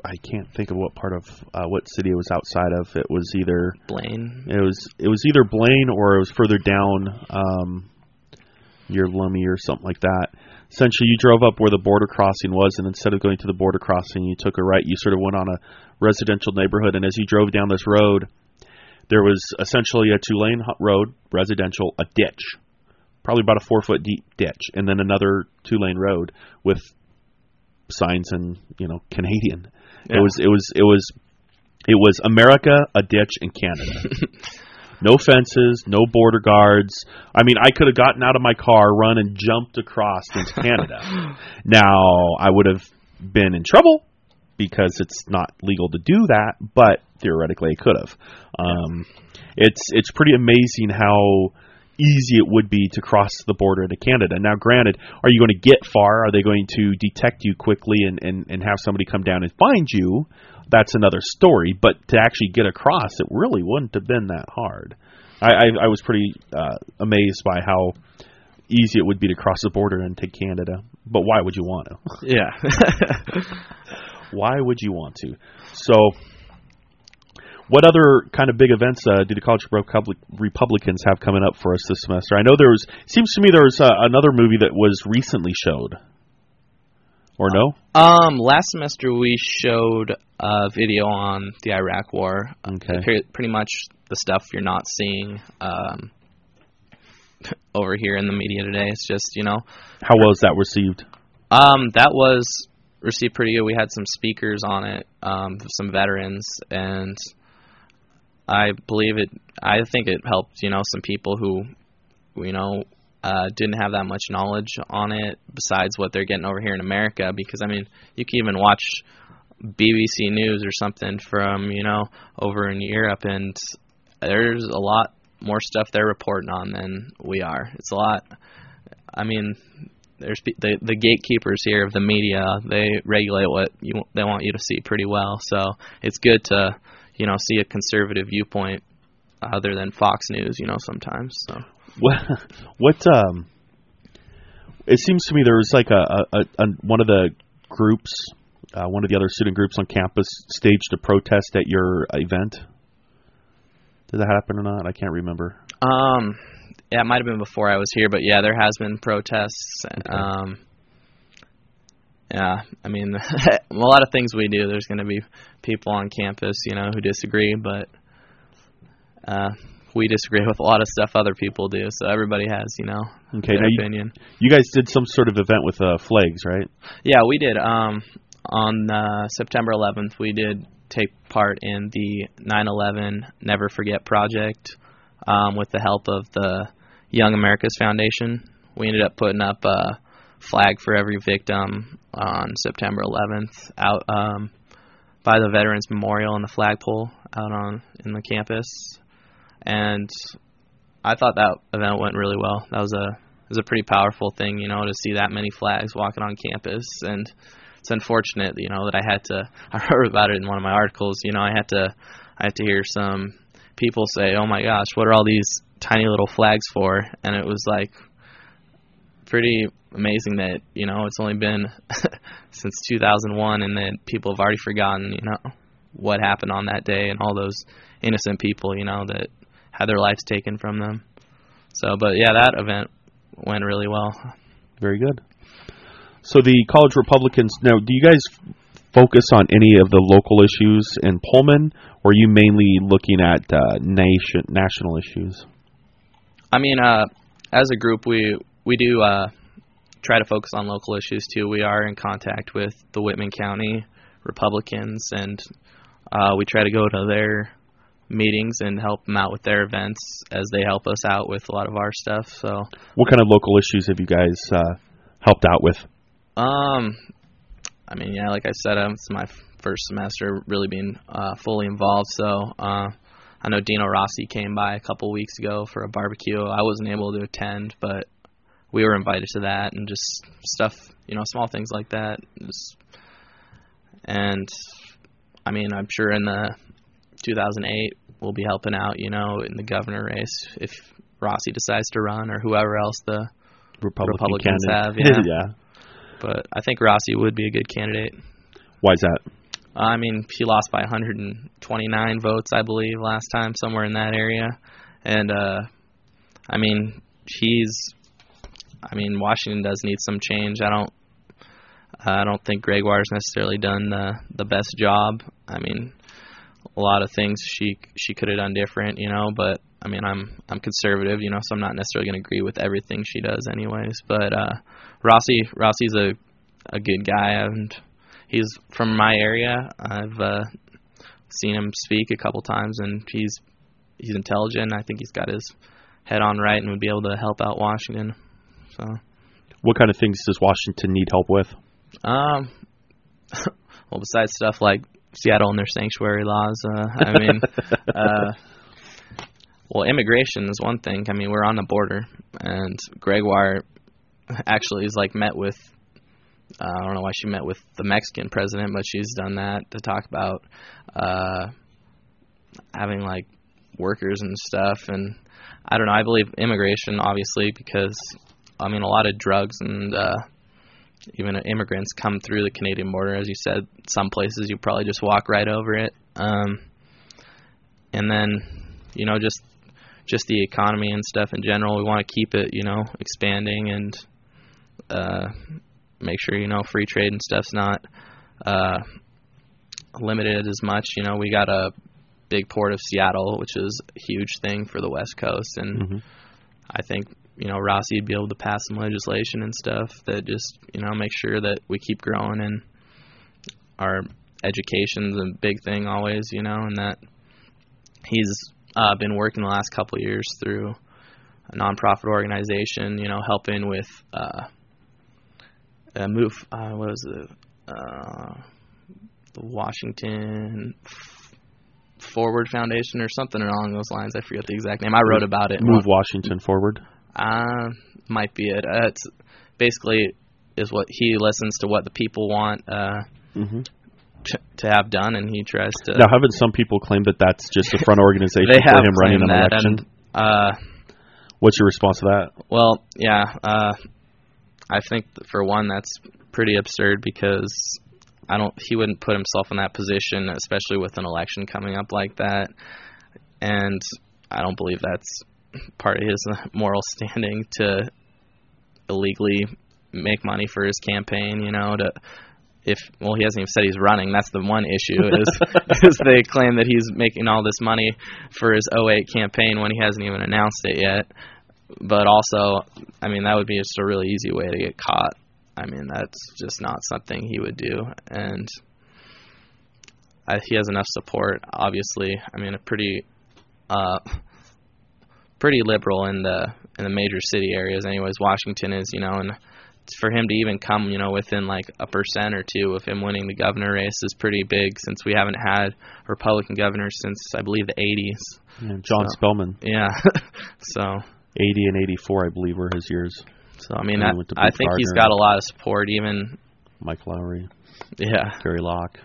I can't think of what part of uh, what city it was outside of. It was either Blaine. It was it was either Blaine or it was further down, um, near Lummi or something like that. Essentially, you drove up where the border crossing was, and instead of going to the border crossing, you took a right. You sort of went on a residential neighborhood, and as you drove down this road, there was essentially a two-lane road, residential, a ditch, probably about a four-foot deep ditch, and then another two-lane road with signs and, you know, Canadian. Yeah. It was it was it was it was America, a ditch, and Canada. No fences, no border guards. I mean, I could have gotten out of my car, run, and jumped across into Canada. Now, I would have been in trouble because it's not legal to do that, but theoretically I could have. Um, it's it's pretty amazing how easy it would be to cross the border into Canada. Now, granted, are you going to get far? Are they going to detect you quickly and, and, and have somebody come down and find you? That's another story. But to actually get across, it really wouldn't have been that hard. I, I, I was pretty uh, amazed by how easy it would be to cross the border into Canada. But why would you want to? Yeah. Why would you want to? So, what other kind of big events uh, do the College Republic- Republicans have coming up for us this semester? I know there was, seems to me there was uh, another movie that was recently showed. Or no? Um, last semester we showed a video on the Iraq War. Okay. Pretty much the stuff you're not seeing um, over here in the media today. It's just, you know. How was that received? Um, that was received pretty good. We had some speakers on it, um, some veterans, and I believe it, I think it helped, you know, some people who, you know, Uh, didn't have that much knowledge on it besides what they're getting over here in America, because, I mean, you can even watch B B C News or something from, you know, over in Europe, and there's a lot more stuff they're reporting on than we are. It's a lot, I mean, there's the, the gatekeepers here of the media, they regulate what you, they want you to see pretty well, so it's good to, you know, see a conservative viewpoint other than Fox News, you know, sometimes, so. What, what, um, it seems to me there was like a, a, a one of the groups, uh, one of the other student groups on campus staged a protest at your event. Did that happen or not? I can't remember. Um, yeah, it might have been before I was here, but yeah, there has been protests. Okay. Um, yeah, I mean, a lot of things we do, there's going to be people on campus, you know, who disagree, but, uh, we disagree with a lot of stuff other people do, so everybody has, you know, okay, their now opinion. You, you guys did some sort of event with uh, flags, right? Yeah, we did. Um, on uh, September eleventh, we did take part in the nine eleven Never Forget project um, with the help of the Young America's Foundation. We ended up putting up a flag for every victim on September eleventh out um, by the Veterans Memorial and the flagpole out on in the campus. And I thought that event went really well. That was a it was a pretty powerful thing, you know, to see that many flags walking on campus. And it's unfortunate, you know, that I had to. I wrote about it in one of my articles. You know, I had to I had to hear some people say, "Oh my gosh, what are all these tiny little flags for?" And it was like pretty amazing that, you know, it's only been since two thousand one, and that people have already forgotten, you know, what happened on that day and all those innocent people, you know, that had their lives taken from them. So, but yeah, that event went really well. Very good. So the College Republicans, now, do you guys focus on any of the local issues in Pullman, or are you mainly looking at uh, nation, national issues? I mean, uh, as a group, we, we do uh, try to focus on local issues too. We are in contact with the Whitman County Republicans, and uh, we try to go to their meetings and help them out with their events as they help us out with a lot of our stuff. So, what kind of local issues have you guys uh, helped out with? Um, I mean, yeah, like I said, um, it's my first semester really being uh, fully involved. So, uh, I know Dino Rossi came by a couple weeks ago for a barbecue. I wasn't able to attend, but we were invited to that, and just stuff, you know, small things like that. Just, and I mean, I'm sure in the two thousand eight, we'll be helping out, you know, in the governor race if Rossi decides to run, or whoever else the Republican Republicans candidate. have. Yeah. Yeah. But I think Rossi would be a good candidate. Why is that? I mean, he lost by one hundred twenty-nine votes, I believe, last time, somewhere in that area. And, uh, I mean, he's, I mean, Washington does need some change. I don't, I don't think Gregoire's necessarily done the, the best job. I mean, a lot of things she she could have done different, you know, but, I mean, I'm I'm conservative, you know, so I'm not necessarily going to agree with everything she does anyways. But uh, Rossi, Rossi's a, a good guy, and he's from my area. I've uh, seen him speak a couple times, and he's he's intelligent. I think he's got his head on right and would be able to help out Washington. So, what kind of things does Washington need help with? Um, well, besides stuff like Seattle and their sanctuary laws, uh, I mean, uh, well, immigration is one thing. I mean, we're on the border, and Gregoire actually is like met with. Uh, I don't know why she met with the Mexican president, but she's done that to talk about uh, having like workers and stuff. And I don't know. I believe immigration, obviously, because I mean, a lot of drugs and uh, even immigrants come through the Canadian border. As you said, some places you probably just walk right over it. Um, and then, you know, just just the economy and stuff in general. We want to keep it, you know, expanding and uh, make sure, you know, free trade and stuff's not uh, limited as much. You know, we got a big port of Seattle, which is a huge thing for the West Coast, and mm-hmm. I think, you know, Rossi would be able to pass some legislation and stuff that just, you know, make sure that we keep growing, and our education's a big thing always, you know, and that he's uh, been working the last couple of years through a nonprofit organization, you know, helping with uh, a move, uh, what was it, uh, the Washington Forward Foundation or something along those lines. I forget the exact name. I wrote about it. Move Washington Forward? Uh, might be it. Uh, it's basically is what he listens to what the people want uh, mm-hmm. t- to have done, and he tries to. Now, haven't some people claimed that that's just a front organization they for have him running an that, election? And, uh, What's your response to that? Well, yeah, uh, I think for one that's pretty absurd because I don't. He wouldn't put himself in that position, especially with an election coming up like that, and I don't believe that's part of his moral standing to illegally make money for his campaign, you know, to if well he hasn't even said he's running. That's the one issue is, is they claim that he's making all this money for his oh eight campaign when he hasn't even announced it yet. But also, I mean, that would be just a really easy way to get caught. I mean, that's just not something he would do, and I, he has enough support, obviously. I mean, a pretty uh pretty liberal in the in the major city areas anyways. Washington is, you know, and for him to even come, you know, within like a percent or two of him winning the governor race is pretty big, since we haven't had a Republican governor since I believe the eighties. Yeah, John so, Spellman. Yeah. So eighty and eighty-four, I believe, were his years. So I mean, I, I think Gardner, he's got a lot of support. Even Mike Lowry. Yeah. Terry Locke.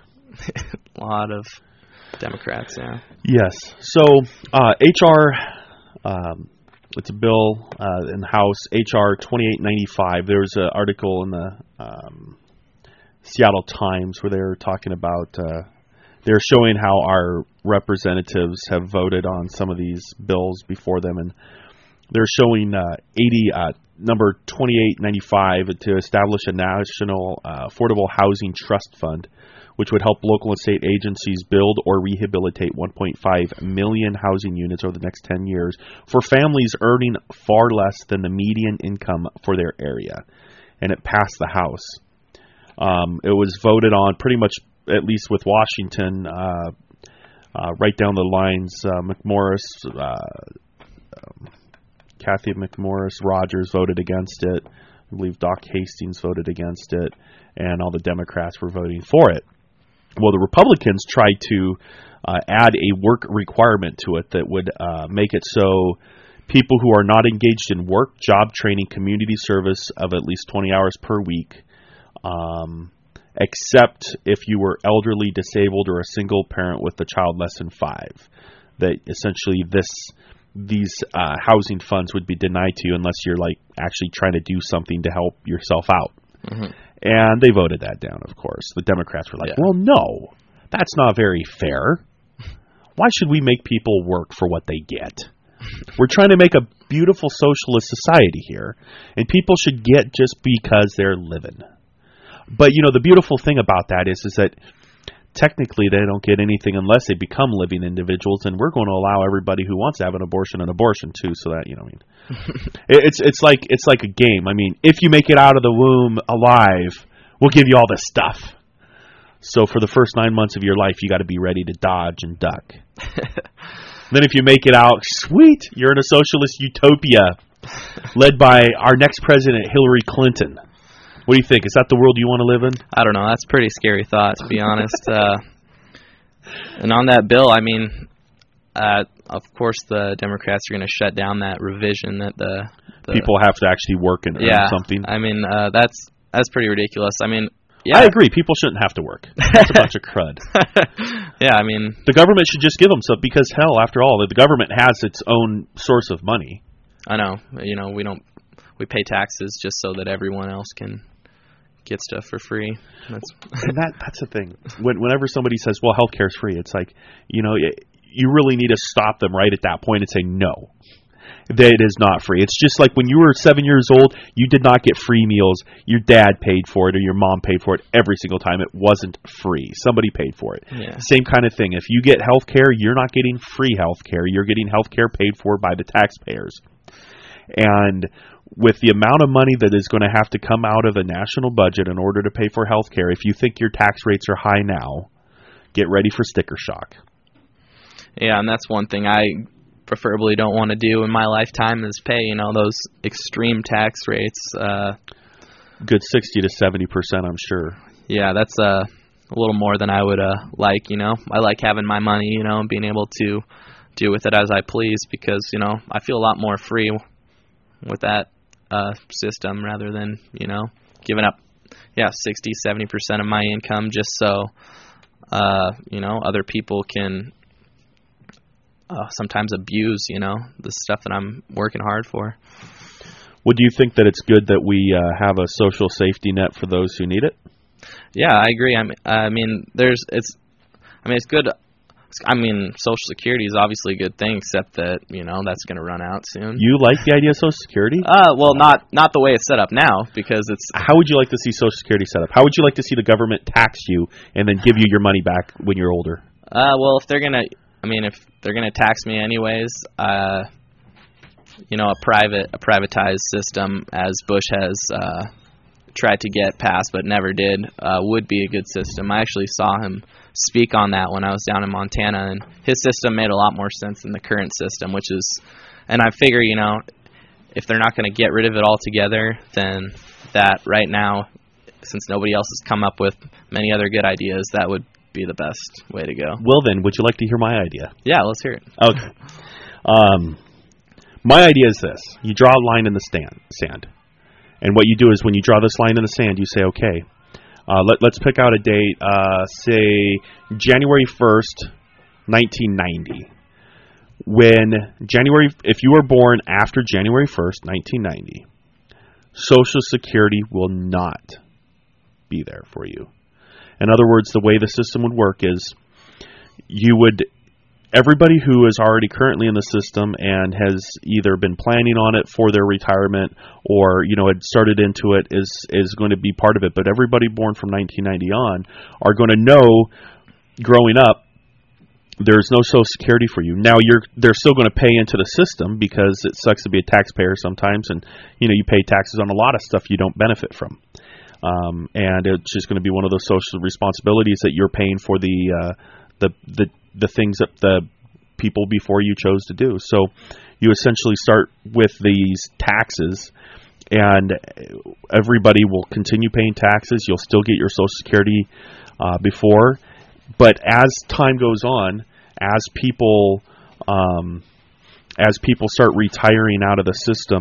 A lot of Democrats. Yeah. Yes. So uh, H R. Um, it's a bill uh, in the House, H R twenty-eight ninety-five. There was an article in the um, Seattle Times where they were talking about, uh, they're showing how our representatives have voted on some of these bills before them, and they're showing uh, eighty uh, number twenty-eight ninety-five to establish a national uh, affordable housing trust fund, which would help local and state agencies build or rehabilitate one point five million housing units over the next ten years for families earning far less than the median income for their area. And it passed the House. Um, it was voted on pretty much, at least with Washington, uh, uh, right down the lines. Uh, McMorris, uh, um, Kathy McMorris Rogers voted against it. I believe Doc Hastings voted against it, and all the Democrats were voting for it. Well, the Republicans tried to uh, add a work requirement to it that would uh, make it so people who are not engaged in work, job training, community service of at least twenty hours per week, um, except if you were elderly, disabled, or a single parent with a child less than five, that essentially this these uh, housing funds would be denied to you unless you're like actually trying to do something to help yourself out. Mm-hmm. And they voted that down, of course. The Democrats were like, yeah. well, no, That's not very fair. Why should we make people work for what they get? We're trying to make a beautiful socialist society here, and people should get just because they're living. But, you know, the beautiful thing about that is, is that technically they don't get anything unless they become living individuals, and we're going to allow everybody who wants to have an abortion an abortion too, so that, you know, I mean, it's it's like it's like a game. I mean, if you make it out of the womb alive, we'll give you all this stuff. So for the first nine months of your life, you got to be ready to dodge and duck. Then if you make it out, sweet, you're in a socialist utopia led by our next president, Hillary Clinton. What do you think? Is that the world you want to live in? I don't know. That's a pretty scary thought, to be honest. Uh, and on that bill, I mean, uh, of course the Democrats are going to shut down that revision that the, the people have to actually work and earn yeah, something. I mean, uh, that's that's pretty ridiculous. I mean, yeah. I agree. People shouldn't have to work. That's a bunch of crud. Yeah, I mean, the government should just give them stuff because, hell, after all, the government has its own source of money. I know. You know, we don't we pay taxes just so that everyone else can get stuff for free. That's and that that's the thing. When, whenever somebody says, "Well, healthcare is free," it's like, you know, you really need to stop them right at that point and say, "No, that it is not free." It's just like when you were seven years old, you did not get free meals. Your dad paid for it or your mom paid for it every single time. It wasn't free. Somebody paid for it. Yeah. Same kind of thing. If you get health care, you're not getting free health care. You're getting health care paid for by the taxpayers. And with the amount of money that is going to have to come out of the national budget in order to pay for health care, if you think your tax rates are high now, get ready for sticker shock. Yeah, and that's one thing I preferably don't want to do in my lifetime is pay, you know, those extreme tax rates. Uh, Good sixty to seventy percent, I'm sure. Yeah, that's uh, a little more than I would uh, like, you know. I like having my money, you know, and being able to do with it as I please because, you know, I feel a lot more free with that uh, system rather than, you know, giving up, yeah, sixty, seventy percent of my income just so, uh, you know, other people can uh, sometimes abuse, you know, the stuff that I'm working hard for. Well, do you think that it's good that we uh, have a social safety net for those who need it? Yeah, I agree. I mean, I mean, there's, it's, I mean, it's good. I mean, Social Security is obviously a good thing, except that, you know, that's going to run out soon. You like the idea of Social Security? Uh, well, not not the way it's set up now, because it's... How would you like to see Social Security set up? How would you like to see the government tax you and then give you your money back when you're older? Uh, well, if they're going to, I mean, if they're going to tax me anyways, uh, you know, a private, a privatized system, as Bush has uh, tried to get passed but never did, uh, would be a good system. I actually saw him speak on that when I was down in Montana, and his system made a lot more sense than the current system, which is, and I figure, you know, if they're not going to get rid of it altogether, then that right now, since nobody else has come up with many other good ideas, that would be the best way to go. Well then, would you like to hear my idea? Yeah, let's hear it. Okay. Um, my idea is this. You draw a line in the stand, sand. And what you do is when you draw this line in the sand, you say, okay, Uh, let, let's pick out a date, uh, say January first, nineteen ninety. When January, if you were born after January first, nineteen ninety, Social Security will not be there for you. In other words, the way the system would work is you would, everybody who is already currently in the system and has either been planning on it for their retirement or, you know, had started into it is is going to be part of it. But everybody born from nineteen ninety on are going to know growing up there's no Social Security for you. Now you're they're still going to pay into the system because it sucks to be a taxpayer sometimes, and you know you pay taxes on a lot of stuff you don't benefit from. Um, and it's just going to be one of those social responsibilities that you're paying for the uh, the the the things that the people before you chose to do. So you essentially start with these taxes, and everybody will continue paying taxes. You'll still get your Social Security uh, before, but as time goes on, as people um, as people start retiring out of the system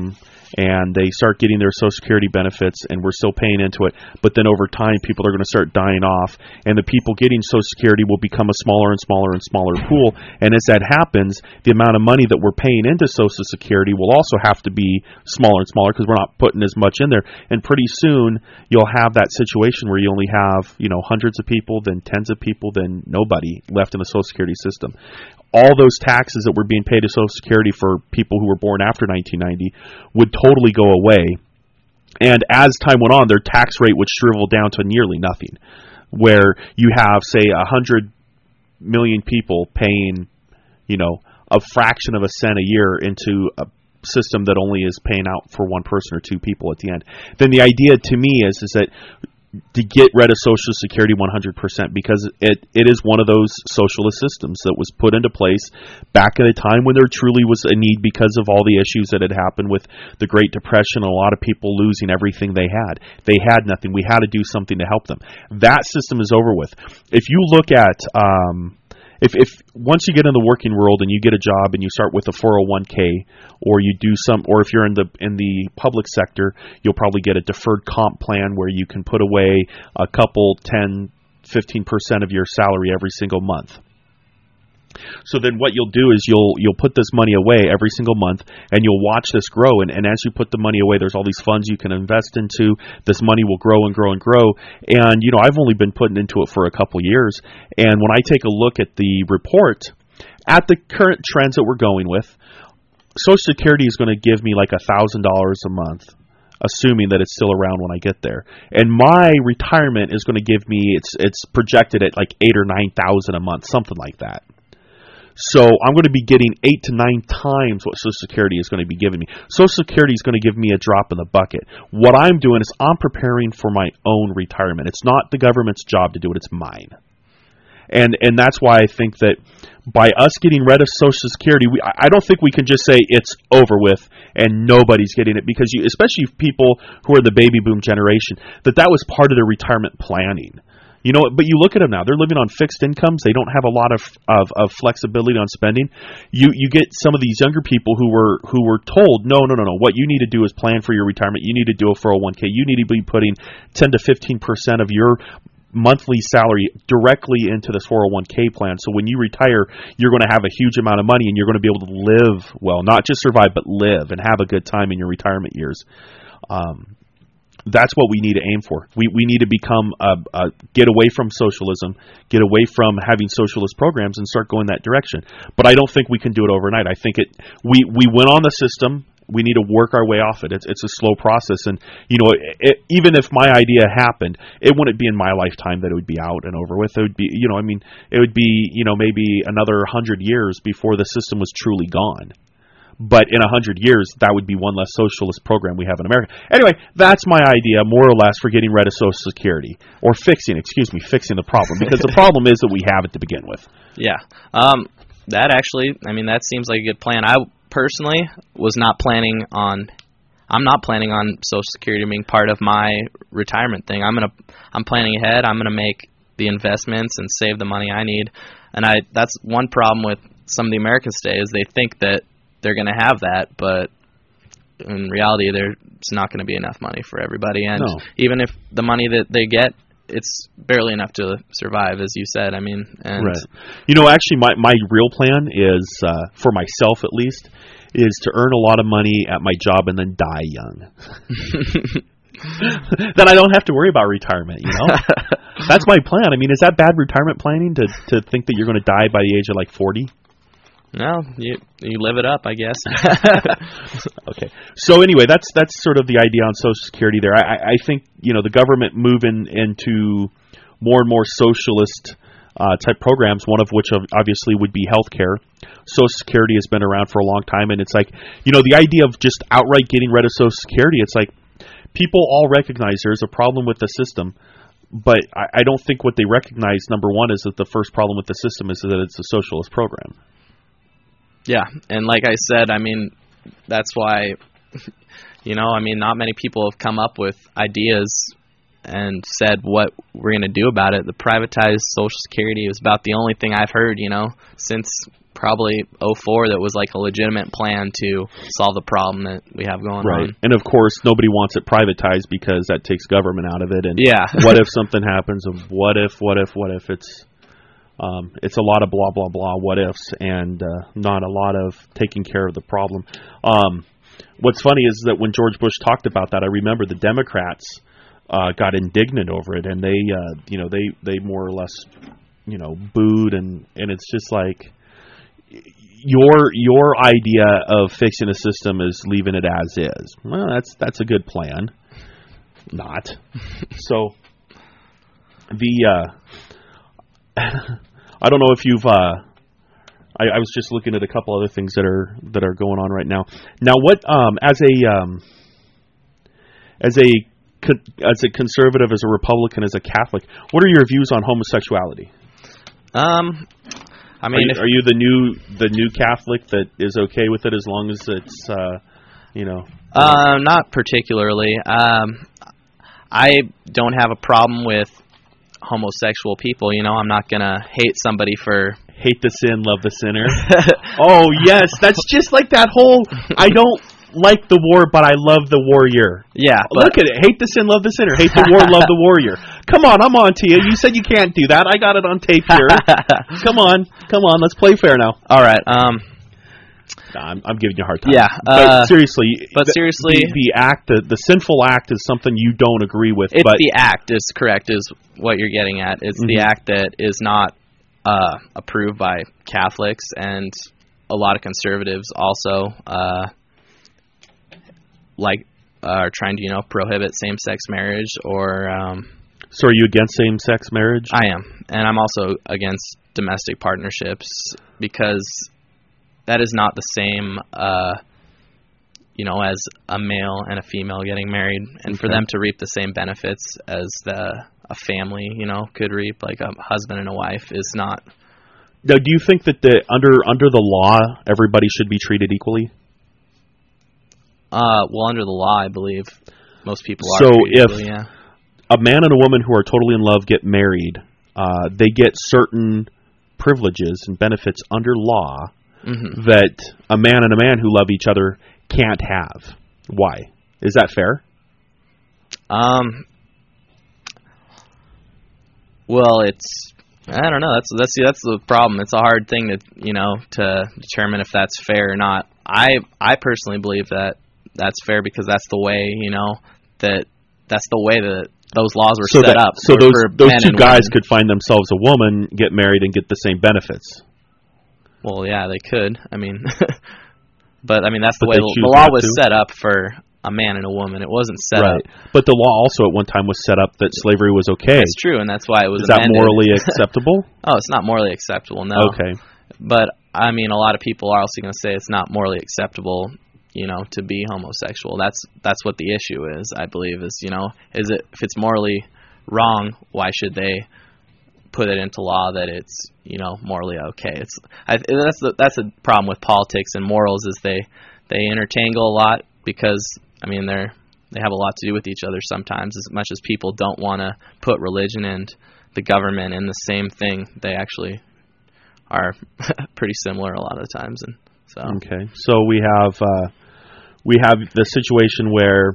and they start getting their Social Security benefits, and we're still paying into it. But then over time, people are going to start dying off, and the people getting Social Security will become a smaller and smaller and smaller pool. And as that happens, the amount of money that we're paying into Social Security will also have to be smaller and smaller because we're not putting as much in there. And pretty soon, you'll have that situation where you only have, you know, hundreds of people, then tens of people, then nobody left in the Social Security system. All those taxes that were being paid to Social Security for people who were born after nineteen ninety would totally go away. And as time went on, their tax rate would shrivel down to nearly nothing, where you have, say, one hundred million people paying, you know, a fraction of a cent a year into a system that only is paying out for one person or two people at the end. Then the idea to me is, is that to get rid of Social Security one hundred percent, because it, it is one of those socialist systems that was put into place back at a time when there truly was a need because of all the issues that had happened with the Great Depression and a lot of people losing everything they had. They had nothing. We had to do something to help them. That system is over with. If you look at... Um, If, if once you get in the working world and you get a job and you start with a four oh one k, or you do some, or if you're in the in the public sector, you'll probably get a deferred comp plan where you can put away a couple, ten, fifteen percent of your salary every single month. So then what you'll do is you'll you'll put this money away every single month, and you'll watch this grow. And, and as you put the money away, there's all these funds you can invest into. This money will grow and grow and grow. And, you know, I've only been putting into it for a couple years. And when I take a look at the report, at the current trends that we're going with, Social Security is going to give me like one thousand dollars a month, assuming that it's still around when I get there. And my retirement is going to give me, it's it's projected at like eight or nine thousand a month, something like that. So I'm going to be getting eight to nine times what Social Security is going to be giving me. Social Security is going to give me a drop in the bucket. What I'm doing is I'm preparing for my own retirement. It's not the government's job to do it. It's mine. And and that's why I think that by us getting rid of Social Security, we, I don't think we can just say it's over with and nobody's getting it, because you, especially people who are the baby boom generation, that that was part of their retirement planning. You know, but you look at them now; they're living on fixed incomes. They don't have a lot of, of, of flexibility on spending. You you get some of these younger people who were who were told, no, no, no, no. What you need to do is plan for your retirement. You need to do a four oh one k. You need to be putting ten to fifteen percent of your monthly salary directly into this four oh one k plan. So when you retire, you're going to have a huge amount of money, and you're going to be able to live well, not just survive, but live and have a good time in your retirement years. Um, That's what we need to aim for. We we need to become a, a get away from socialism, get away from having socialist programs, and start going that direction. But I don't think we can do it overnight. I think it. We, we went on the system. We need to work our way off it. It's it's a slow process, and you know, it, it, even if my idea happened, it wouldn't be in my lifetime that it would be out and over with. It would be, you know, I mean, it would be, you know, maybe another hundred years before the system was truly gone. But in a hundred years, that would be one less socialist program we have in America. Anyway, that's my idea, more or less, for getting rid of Social Security. Or fixing, excuse me, fixing the problem. Because the problem is that we have it to begin with. Yeah. Um, that actually, I mean, that seems like a good plan. I personally was not planning on, I'm not planning on Social Security being part of my retirement thing. I'm gonna, I'm planning ahead. I'm going to make the investments and save the money I need. And I, that's one problem with some of the Americans today, is they think that they're going to have that, but in reality, there's not going to be enough money for everybody. And no. Even if the money that they get, it's barely enough to survive, as you said. I mean, and right. You know, actually, my, my real plan is, uh, for myself at least, is to earn a lot of money at my job and then die young. Then I don't have to worry about retirement, you know? That's my plan. I mean, is that bad retirement planning to, to think that you're going to die by the age of like forty? No, you you live it up, I guess. Okay. So anyway, that's that's sort of the idea on Social Security there. I, I think, you know, the government moving into more and more socialist uh, type programs, one of which obviously would be healthcare. Social Security has been around for a long time, and it's like, you know, the idea of just outright getting rid of Social Security, it's like people all recognize there's a problem with the system. But I, I don't think what they recognize, number one, is that the first problem with the system is that it's a socialist program. Yeah, and like I said, I mean, that's why, you know, I mean, not many people have come up with ideas and said what we're going to do about it. The privatized Social Security is about the only thing I've heard, you know, since probably oh four that was like a legitimate plan to solve the problem that we have going right. on. And of course, nobody wants it privatized because that takes government out of it. And yeah. what if something happens? Of what if? What if? What if? It's um, it's a lot of blah blah blah what ifs, and uh, not a lot of taking care of the problem. Um, what's funny is that when George Bush talked about that, I remember the Democrats uh, got indignant over it, and they uh, you know they they more or less you know booed, and and it's just like. Your your idea of fixing a system is leaving it as is. Well, that's that's a good plan. Not. So the uh, I don't know if you've. Uh, I, I was just looking at a couple other things that are that are going on right now. Now, what um, as a um, as a as a conservative, as a Republican, as a Catholic, what are your views on homosexuality? Um. I mean, are you, if, are you the new the new Catholic that is okay with it as long as it's uh, you know? Uh, not particularly. Um, I don't have a problem with homosexual people. You know, I'm not gonna hate somebody for hate the sin, love the sinner. Oh yes, that's just like that whole. I don't like the war, but I love the warrior. Yeah, but, look at it. Hate the sin, love the sinner. Hate the war, love the warrior. Come on, I'm on to you. You said you can't do that. I got it on tape here. Come on, come on. Let's play fair now. All right. Um, nah, I'm, I'm giving you a hard time. Yeah, uh, but seriously. But the, seriously, the, the act, the, the sinful act, is something you don't agree with. It's but the act is correct. Is what you're getting at. It's mm-hmm. the act that is not uh, approved by Catholics and a lot of conservatives also. Uh, like uh, are trying to, you know, prohibit same-sex marriage or... Um, so are you against same-sex marriage? I am. And I'm also against domestic partnerships because that is not the same, uh, you know, as a male and a female getting married. And okay. for them to reap the same benefits as the, a family, you know, could reap, like a husband and a wife, is not... Now, do you think that the, under under the law, everybody should be treated equally? Uh, well, under the law, I believe most people are. So treated if equally, yeah. a man and a woman who are totally in love get married, uh, they get certain privileges and benefits under law mm-hmm. that a man and a man who love each other can't have. Why? Is that fair? Um. Well, it's I don't know. That's that's that's the problem. It's a hard thing to you know to determine if that's fair or not. I I personally believe that that's fair because that's the way you know that that's the way that those laws were so set that, up. So those those two guys women. could find themselves a woman, get married, and get the same benefits. Well, yeah, they could. I mean, but I mean that's the but way the, the law was to. set up for a man and a woman. It wasn't set right. up. But the law also at one time was set up that slavery was okay. That's true, and that's why it was Is amended. that morally acceptable? Oh, it's not morally acceptable, no. Okay. But, I mean, a lot of people are also going to say it's not morally acceptable, you know, to be homosexual. That's that's what the issue is, I believe, is, you know, is it if it's morally wrong, why should they put it into law that it's, you know, morally okay? It's I, that's the, that's a problem with politics and morals is they they intertangle a lot because I mean they're they have a lot to do with each other sometimes. As much as people don't want to put religion and the government in the same thing, they actually are pretty similar a lot of the times. And so okay, so we have uh, we have the situation where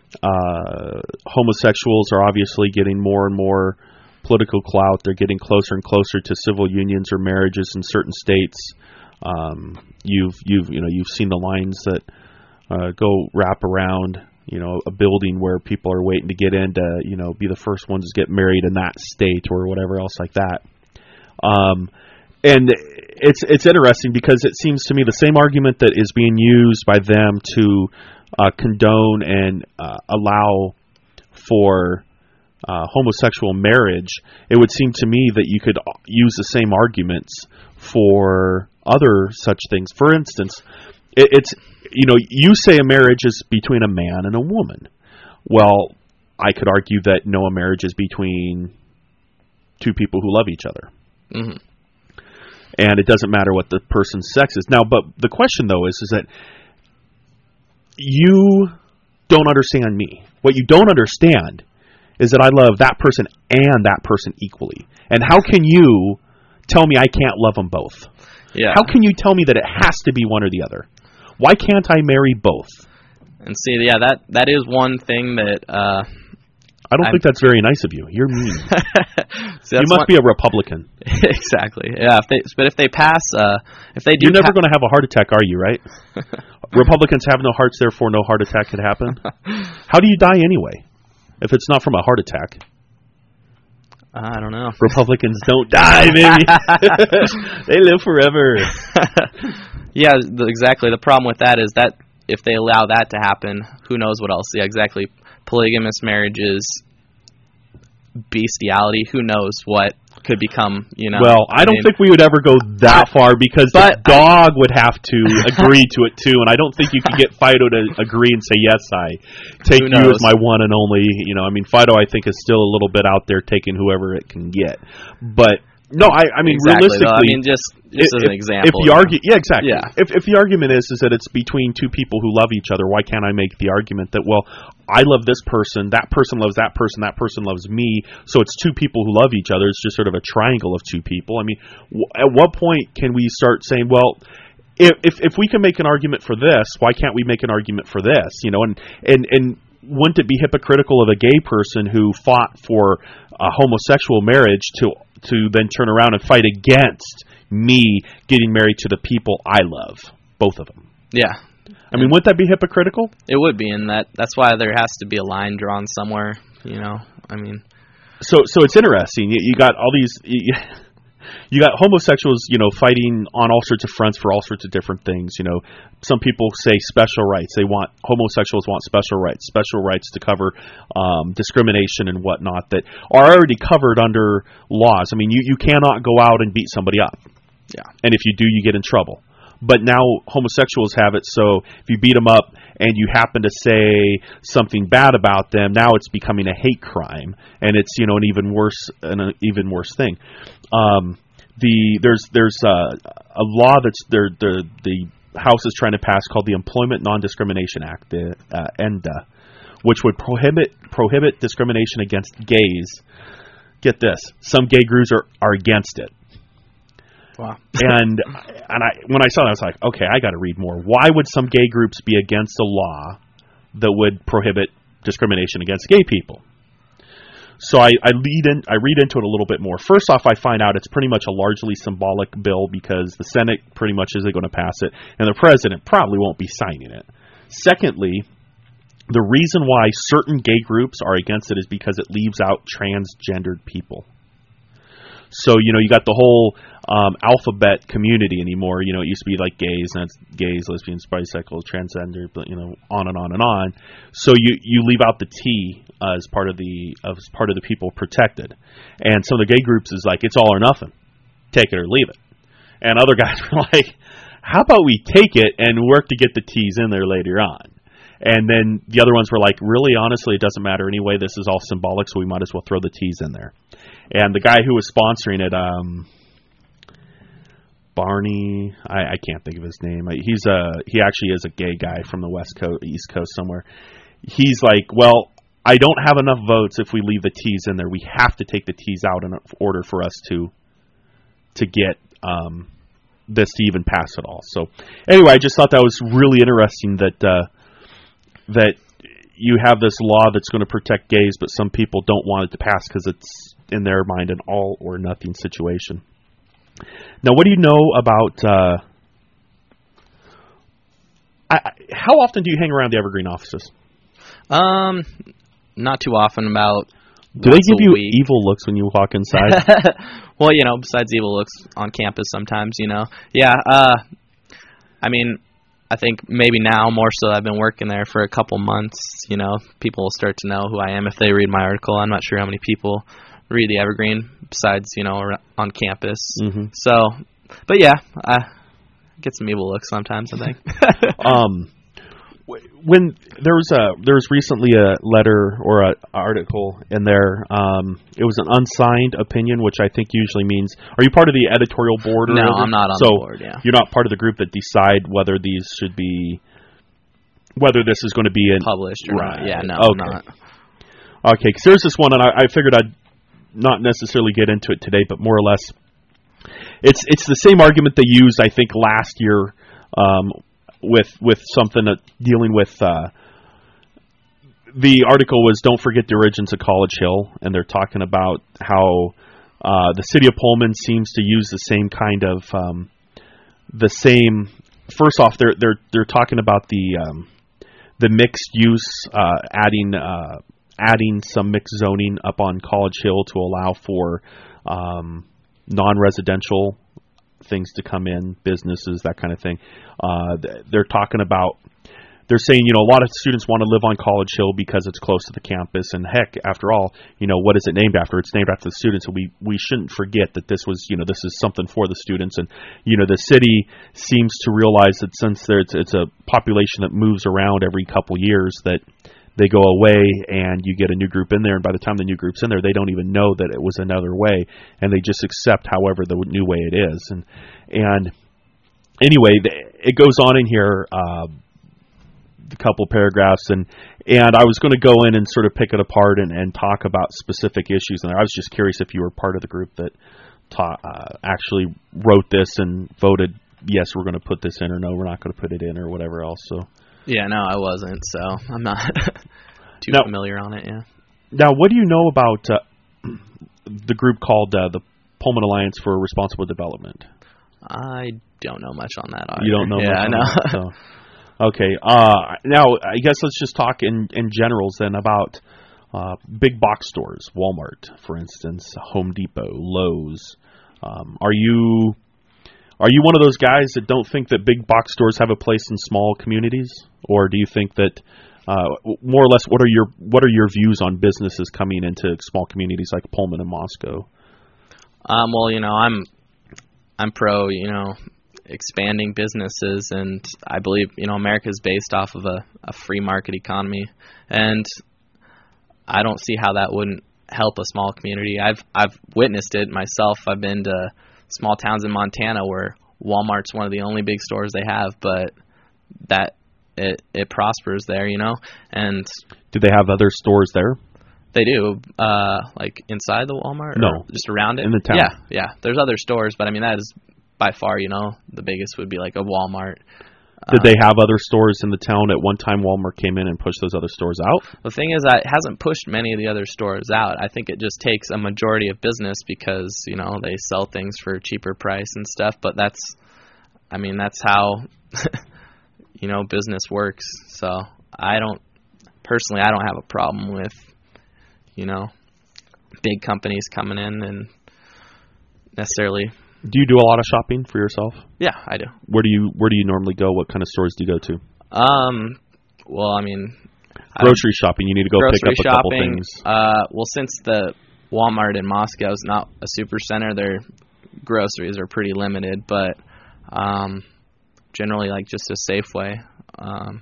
uh, homosexuals are obviously getting more and more political clout. They're getting closer and closer to civil unions or marriages in certain states. Um, you've you've you know you've seen the lines that uh, go wrap around you know a building where people are waiting to get in to you know be the first ones to get married in that state or whatever else like that. Um, and it's it's interesting because it seems to me the same argument that is being used by them to uh, condone and uh, allow for uh, homosexual marriage, it would seem to me that you could use the same arguments for other such things. For instance, it, it's you know you say a marriage is between a man and a woman. Well, I could argue that no, a marriage is between two people who love each other. Mm-hmm. And it doesn't matter what the person's sex is. Now, but the question, though, is, is that you don't understand me. What you don't understand is that I love that person and that person equally. And how can you tell me I can't love them both? Yeah. How can you tell me that it has to be one or the other? Why can't I marry both? And see, yeah, that that is one thing that uh, I don't I'm, think that's very nice of you. You're mean. see, you must one, be a Republican. Exactly. Yeah. If they, but if they pass, uh, if they do, you're never pa- going to have a heart attack, are you? Right? Republicans have no hearts, therefore no heart attack could happen. How do you die anyway? If it's not from a heart attack. I don't know. Republicans don't die, baby. They live forever. Yeah, the, exactly. The problem with that is that if they allow that to happen, who knows what else? Yeah, exactly. Polygamous marriages, bestiality, who knows what could become, you know. Well, I, I don't mean, think we would ever go that far because the dog I, would have to agree to it too, and I don't think you could get Fido to agree and say, yes, I take you as my one and only. You know, I mean, Fido, I think, is still a little bit out there taking whoever it can get. But, no, I, I mean, exactly, realistically. though. I mean, just, just if, as an example. If the argu- yeah, exactly. Yeah. If, if the argument is, is that it's between two people who love each other, why can't I make the argument that, well, I love this person, that person loves that person, that person loves me, so it's two people who love each other. It's just sort of a triangle of two people. I mean, w- at what point can we start saying, well, if, if if we can make an argument for this, why can't we make an argument for this? You know, and and, and wouldn't it be hypocritical of a gay person who fought for a homosexual marriage to to then turn around and fight against me getting married to the people I love, both of them? Yeah. I mean, wouldn't that be hypocritical? It would be, and that that's why there has to be a line drawn somewhere, you know. I mean, so so it's interesting. You, you got all these you, you got homosexuals, you know, fighting on all sorts of fronts for all sorts of different things, you know. Some people say special rights. They want homosexuals want special rights, special rights to cover um, discrimination and whatnot that are already covered under laws. I mean, you, you cannot go out and beat somebody up. Yeah. And if you do, you get in trouble. But now homosexuals have it, so if you beat them up and you happen to say something bad about them, now it's becoming a hate crime, and it's, you know, an even worse an even worse thing. Um, the there's there's uh, a law that's there the the House is trying to pass called the Employment Non-Discrimination Act, the uh, ENDA, which would prohibit prohibit discrimination against gays. Get this, some gay groups are, are against it. Wow. and and I when I saw that, I was like, okay, I got to read more. Why would some gay groups be against a law that would prohibit discrimination against gay people? So I, I lead in, I read into it a little bit more. First off, I find out it's pretty much a largely symbolic bill because the Senate pretty much isn't going to pass it, and the president probably won't be signing it. Secondly, the reason why certain gay groups are against it is because it leaves out transgendered people. So, you know, you got the whole um, alphabet community anymore. You know, it used to be like gays, and it's gays, lesbians, bisexual, transgender, but, you know, on and on and on. So you, you leave out the T uh, as part of the as part of the people protected. And some of the gay groups is like, it's all or nothing. Take it or leave it. And other guys were like, how about we take it and work to get the T's in there later on? And then the other ones were like, really, honestly, it doesn't matter anyway. This is all symbolic, so we might as well throw the T's in there. And the guy who was sponsoring it, um, Barney, I, I can't think of his name. He's a he actually is a gay guy from the West Coast, East Coast somewhere. He's like, well, I don't have enough votes if we leave the T's in there. We have to take the T's out in order for us to to get um, this to even pass at all. So anyway, I just thought that was really interesting that uh, that you have this law that's going to protect gays, but some people don't want it to pass because it's, in their mind, an all or nothing situation. Now, what do you know about... Uh, I, how often do you hang around the Evergreen offices? Um, not too often, about Do they give you week. evil looks when you walk inside? Well, you know, besides evil looks on campus sometimes, you know. Yeah, uh, I mean... I think maybe now more so I've been working there for a couple months, you know, people will start to know who I am if they read my article. I'm not sure how many people read the Evergreen besides, you know, on campus. Mm-hmm. So, but yeah, I get some evil looks sometimes, I think. um, when there was a there was recently a letter or an article in there, um, it was an unsigned opinion, which I think usually means. Are you part of the editorial board? Or no, whatever? I'm not on so the board. Yeah, you're not part of the group that decide whether these should be, whether this is going to be in, published or right. not. Yeah, no, okay. I'm not. Okay, because there's this one, and I, I figured I'd not necessarily get into it today, but more or less, It's it's the same argument they used, I think, last year um, with with something that dealing with. Uh, the article was "Don't forget the origins of College Hill," and they're talking about how uh, the city of Pullman seems to use the same kind of um, the same. First off, they're they're they're talking about the um, the mixed use, uh, adding uh, adding some mixed zoning up on College Hill to allow for um, non-residential things to come in, businesses, that kind of thing. Uh, they're talking about. They're saying, you know, a lot of students want to live on College Hill because it's close to the campus. And heck, after all, you know, what is it named after? It's named after the students. And we, we shouldn't forget that this was, you know, this is something for the students. And, you know, the city seems to realize that since there's, it's a population that moves around every couple years, that they go away and you get a new group in there. And by the time the new group's in there, they don't even know that it was another way. And they just accept however the new way it is. And, and anyway, it goes on in here, uh, a couple paragraphs, and and I was going to go in and sort of pick it apart and, and talk about specific issues. And I was just curious if you were part of the group that ta- uh, actually wrote this and voted, yes, we're going to put this in, or no, we're not going to put it in, or whatever else. So yeah, no, I wasn't, so I'm not too now, familiar on it. Yeah. Now, what do you know about uh, the group called uh, the Pullman Alliance for Responsible Development? I don't know much on that either. You don't know yeah, much I on know. that, so. Okay. Uh, now, I guess let's just talk in, in generals then about uh, big box stores, Walmart, for instance, Home Depot, Lowe's. Um, are you are you one of those guys that don't think that big box stores have a place in small communities, or do you think that uh, more or less what are your what are your views on businesses coming into small communities like Pullman and Moscow? Um, well, you know, I'm I'm pro, you know. expanding businesses, and I believe, you know, America is based off of a, a free market economy, and I don't see how that wouldn't help a small community. I've I've witnessed it myself. I've been to small towns in Montana where Walmart's one of the only big stores they have, but that it it prospers there, you know. And do they have other stores there? They do, uh, like inside the Walmart, no, or just around it in the town. Yeah, yeah. There's other stores, but I mean that is. By far, you know, the biggest would be like a Walmart. Did um, they have other stores in the town at one time? Walmart came in and pushed those other stores out? The thing is, that it hasn't pushed many of the other stores out. I think it just takes a majority of business because, you know, they sell things for a cheaper price and stuff. But that's, I mean, that's how, you know, business works. So I don't, personally, I don't have a problem with, you know, big companies coming in and necessarily. Do you do a lot of shopping for yourself? Yeah, I do. Where do you Where do you normally go? What kind of stores do you go to? Um, well, I mean, grocery shopping. You need to go pick up a shopping, couple things. Uh, well, since the Walmart in Moscow is not a super center, their groceries are pretty limited. But um, generally, like just a Safeway. Um,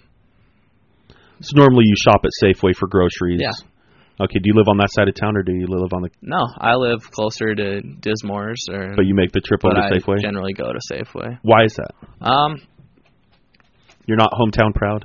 so normally, you shop at Safeway for groceries. Yeah. Okay, do you live on that side of town, or do you live on the... No, I live closer to Dismore's. Or, but you make the trip over to I Safeway? I generally go to Safeway. Why is that? Um, You're not hometown proud?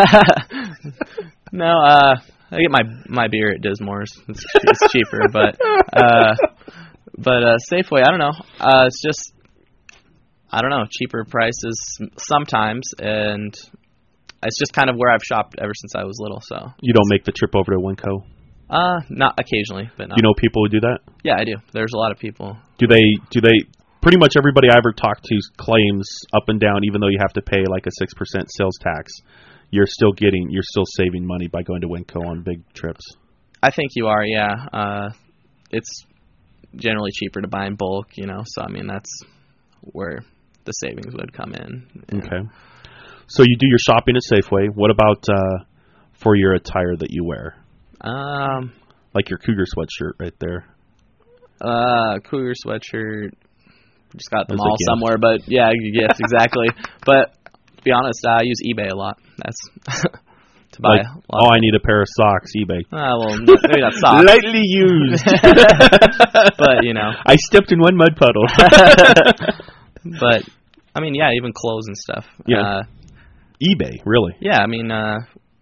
No, uh, I get my my beer at Dismore's. It's, it's cheaper, but uh, but uh, Safeway, I don't know. Uh, it's just, I don't know, cheaper prices sometimes, and it's just kind of where I've shopped ever since I was little. So you don't make the trip over to Winco? Uh, not occasionally, but no. You know people who do that? Yeah, I do. There's a lot of people. Do they, do they, pretty much everybody I ever talked to claims up and down, even though you have to pay like a six percent sales tax, you're still getting, you're still saving money by going to Winco on big trips. I think you are, yeah. Uh, it's generally cheaper to buy in bulk, you know, so I mean, that's where the savings would come in. Okay. Know. So you do your shopping at Safeway. What about uh, for your attire that you wear? Um, like your Cougar sweatshirt right there. Uh, Cougar sweatshirt. Just got them all somewhere, but yeah, yes, exactly. But to be honest, I use eBay a lot. That's to buy. Like, a lot oh, I need a pair of socks. eBay. Ah, well, maybe not socks. Lightly used. But you know, I stepped in one mud puddle. But I mean, yeah, even clothes and stuff. Yeah. Uh, eBay, really? Yeah, I mean, uh,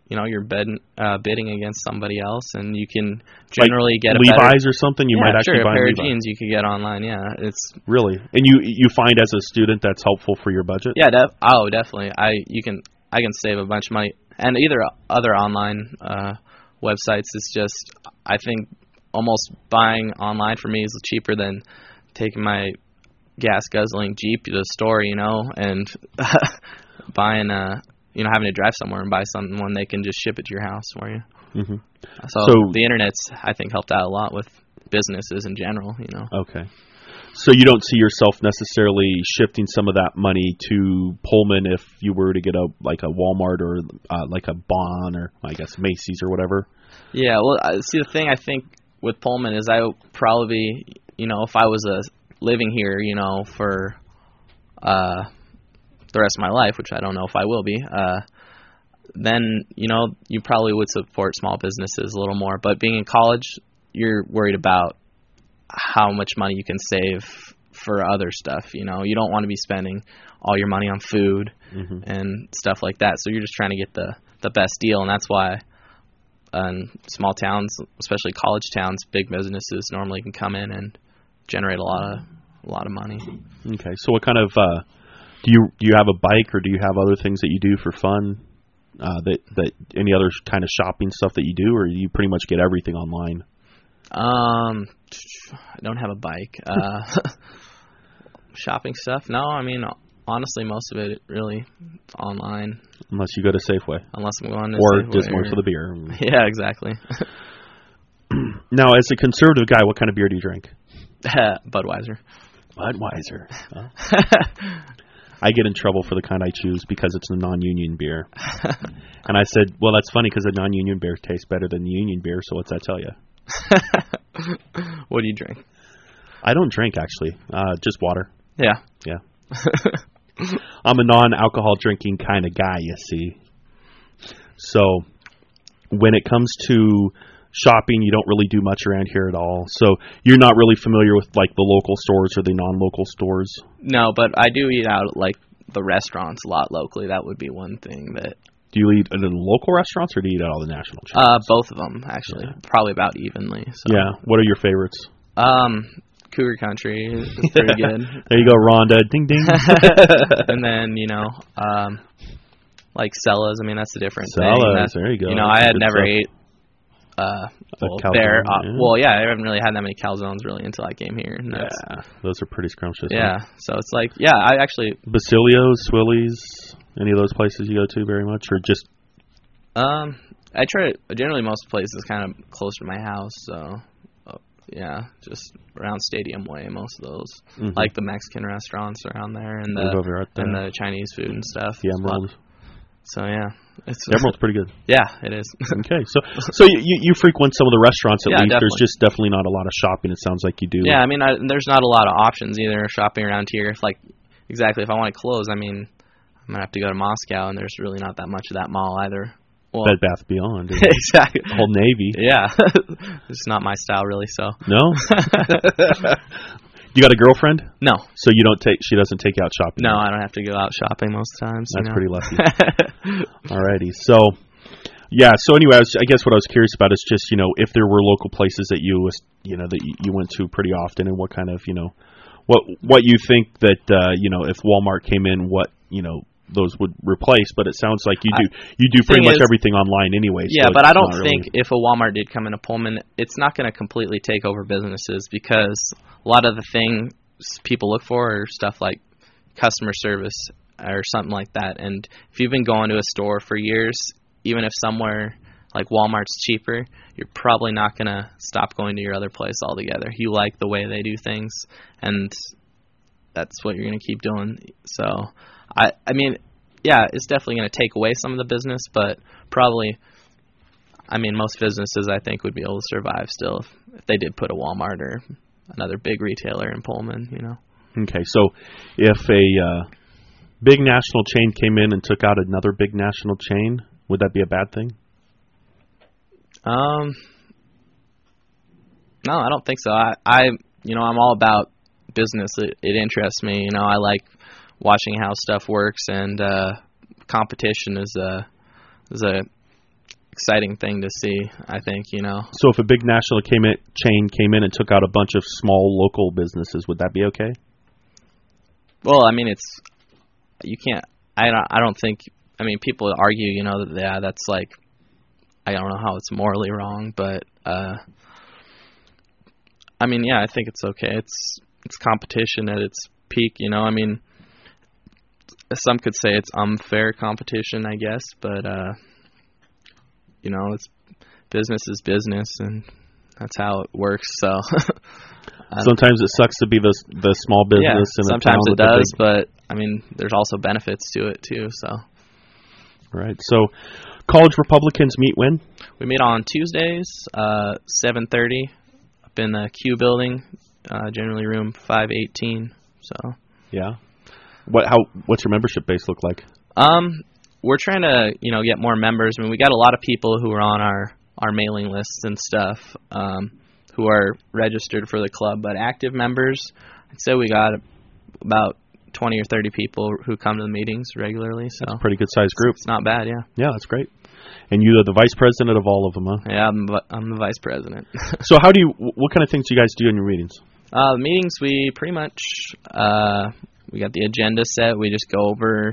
you know, you're bid, uh, bidding against somebody else, and you can generally like get a Levi's better, or something. You yeah, might actually sure, buy a pair a of Levi. jeans you could get online. Yeah, it's Really, and you you find as a student that's helpful for your budget. yeah, def- oh, definitely. I you can I can save a bunch of money, and either other online uh, websites is just I think almost buying online for me is cheaper than taking my gas guzzling Jeep to the store, you know, and buying a. You know, having to drive somewhere and buy something when they can just ship it to your house for you. Mm-hmm. So, So the internet's, I think, helped out a lot with businesses in general, you know. Okay. So you don't see yourself necessarily shifting some of that money to Pullman if you were to get a like a Walmart or uh, like a Bon or I guess Macy's or whatever? Yeah, well, I- see, the thing I think with Pullman is I would probably, you know, if I was a living here, you know, for uh, the rest of my life, which I don't know if I will be, uh, then, you know, you probably would support small businesses a little more. But being in college, you're worried about how much money you can save for other stuff, you know. You don't want to be spending all your money on food Mm-hmm. and stuff like that. So you're just trying to get the, the best deal, and that's why in small towns, especially college towns, big businesses normally can come in and generate a lot of a lot of money. Okay. So what kind of uh, do you do you have a bike or do you have other things that you do for fun? Uh, that that any other kind of shopping stuff that you do, or you pretty much get everything online? Um, I don't have a bike. Uh, shopping stuff? No, I mean, honestly, most of it really online. Unless you go to Safeway. Unless I'm going to Or Safeway just more or- for the beer. Yeah, exactly. Now, as a conservative guy, what kind of beer do you drink? Budweiser. Budweiser. Huh? I get in trouble for the kind I choose because it's a non-union beer. And I said, well, that's funny because the non-union beer tastes better than the union beer, so what's that tell you? What do you drink? I don't drink, actually. Uh, just water. Yeah. Yeah. I'm a non-alcohol drinking kind of guy, you see. So when it comes to shopping, you don't really do much around here at all. So you're not really familiar with like the local stores or the non-local stores? No, but I do eat out at, like, the restaurants a lot locally. That would be one thing that... Do you eat in the local restaurants or do you eat at all the national chains? Uh, both of them, actually. Yeah. Probably about evenly. So. Yeah. What are your favorites? Um, Cougar Country is pretty good. There you go, Rhonda. Ding, ding. And then, you know, um, like Cella's. I mean, that's a different thing. Cella's, That's- there you go. You know, That's I had good never stuff. ate uh, well, calzone, there. Uh, yeah. Well, yeah, I haven't really had that many calzones really until I came here. And that's, Yeah. Those are pretty scrumptious. yeah. So it's like, yeah, I actually, Basilio's, Swilly's, any of those places you go to very much, or just um, I try generally most places kind of close to my house. So, uh, yeah, just around Stadium Way, most of those. Mhm. Like the Mexican restaurants around there and Those the over right there. and the Chinese food and stuff. the Emerald? So yeah, it's The Emerald's pretty good. yeah, it is. Okay, so so you you you frequent some of the restaurants at Yeah, least. There's definitely. just definitely not a lot of shopping. It sounds like you do. Yeah, I mean, I, there's not a lot of options either shopping around here. If, like, exactly, if I want clothes, I mean, I'm gonna have to go to Moscow, and there's really not that much of that mall either. Well, Bed Bath Beyond, and exactly. Old Navy. Yeah, it's not my style really. So No. You got a girlfriend? no, So you don't take she doesn't take you out shopping? no, I don't have to go out shopping most times. That's you know? pretty lucky. Alrighty, so yeah. So anyway, I, was, I guess what I was curious about is just you know if there were local places that you was you know that you, you went to pretty often, and what kind of you know what what you think that uh, you know if Walmart came in, what you know those would replace. But it sounds like you do you do pretty thing much is- everything online anyway. Yeah, so but it's I don't not think really- if a Walmart did come into Pullman, it's not going to completely take over businesses because a lot of the things people look for are stuff like customer service or something like that. And if you've been going to a store for years, even if somewhere like Walmart's cheaper, you're probably not going to stop going to your other place altogether. You like the way they do things, and that's what you're going to keep doing. So, I, I mean, yeah, it's definitely going to take away some of the business, but probably, I mean, most businesses I think would be able to survive still if, if they did put a Walmart or another big retailer in Pullman, you know. Okay, so if a uh, big national chain came in and took out another big national chain, would that be a bad thing? Um, no, I don't think so. I, I you know, I'm all about business. It, it interests me. You know, I like watching how stuff works, and uh, competition is a is a exciting thing to see, I think, you know. So if a big national came in, chain came in and took out a bunch of small local businesses, would that be okay? Well, I mean, it's you can't. I don't. I don't think. I mean, people argue, you know, that yeah, that's like. I don't know how it's morally wrong, but uh, I mean, yeah, I think it's okay. It's it's competition at its peak, you know. I mean, some could say it's unfair competition, I guess, but uh, you know, it's business is business, and that's how it works. So. Sometimes it sucks to be the the small business. Yeah, in a sometimes town it does, big... but I mean, there's also benefits to it too. So, right. So, college Republicans meet when? We meet on Tuesdays, uh, seven thirty, up in the Q building, uh, generally room five eighteen. So, yeah. What how what's your membership base look like? Um, we're trying to you know get more members. I mean, we got a lot of people who are on our our mailing lists and stuff. Um. Who are registered for the club, but active members, I'd say we got about twenty or thirty people who come to the meetings regularly. So that's a pretty good sized group. It's not bad, yeah. Yeah, that's great. And you are the vice president of all of them, huh? Yeah, I'm, I'm the vice president. So how do you? What kind of things do you guys do in your meetings? Uh, the meetings we pretty much uh, we got the agenda set. We just go over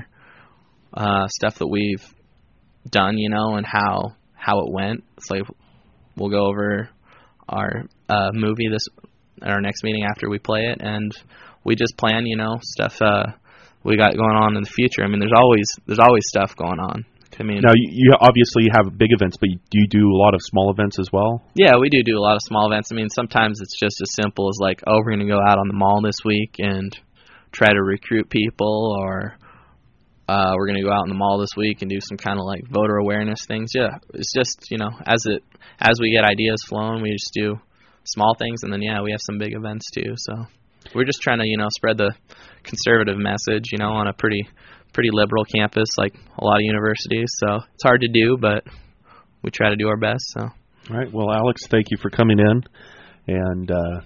uh, stuff that we've done, you know, and how how it went. It's like we'll go over our uh, movie this at our next meeting after we play it, and we just plan, you know, stuff uh, we got going on in the future. I mean, there's always there's always stuff going on. I mean, now you, you obviously have big events, but do you do a lot of small events as well? Yeah, we do do a lot of small events. I mean, sometimes it's just as simple as like, oh, we're going to go out on the mall this week and try to recruit people, or uh, we're going to go out in the mall this week and do some kind of like voter awareness things. Yeah, it's just, you know, as it as we get ideas flowing, we just do small things, and then yeah, we have some big events too. So we're just trying to, you know, spread the conservative message, you know, on a pretty pretty liberal campus like a lot of universities. So it's hard to do, but we try to do our best. So. All right. Well, Alex, thank you for coming in, and uh,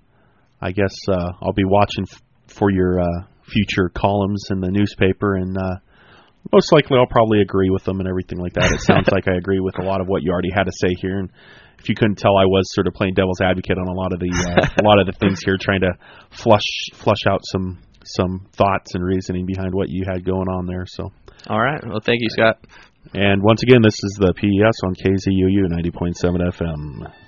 I guess uh, I'll be watching f- for your uh, future columns in the newspaper, and uh, most likely I'll probably agree with them and everything like that. It sounds like I agree with a lot of what you already had to say here, and if you couldn't tell, I was sort of playing devil's advocate on a lot of the uh, a lot of the things here, trying to flush flush out some some thoughts and reasoning behind what you had going on there. So, all right. Well, thank you, Scott. And once again, this is the P E S on K Z U U ninety point seven F M.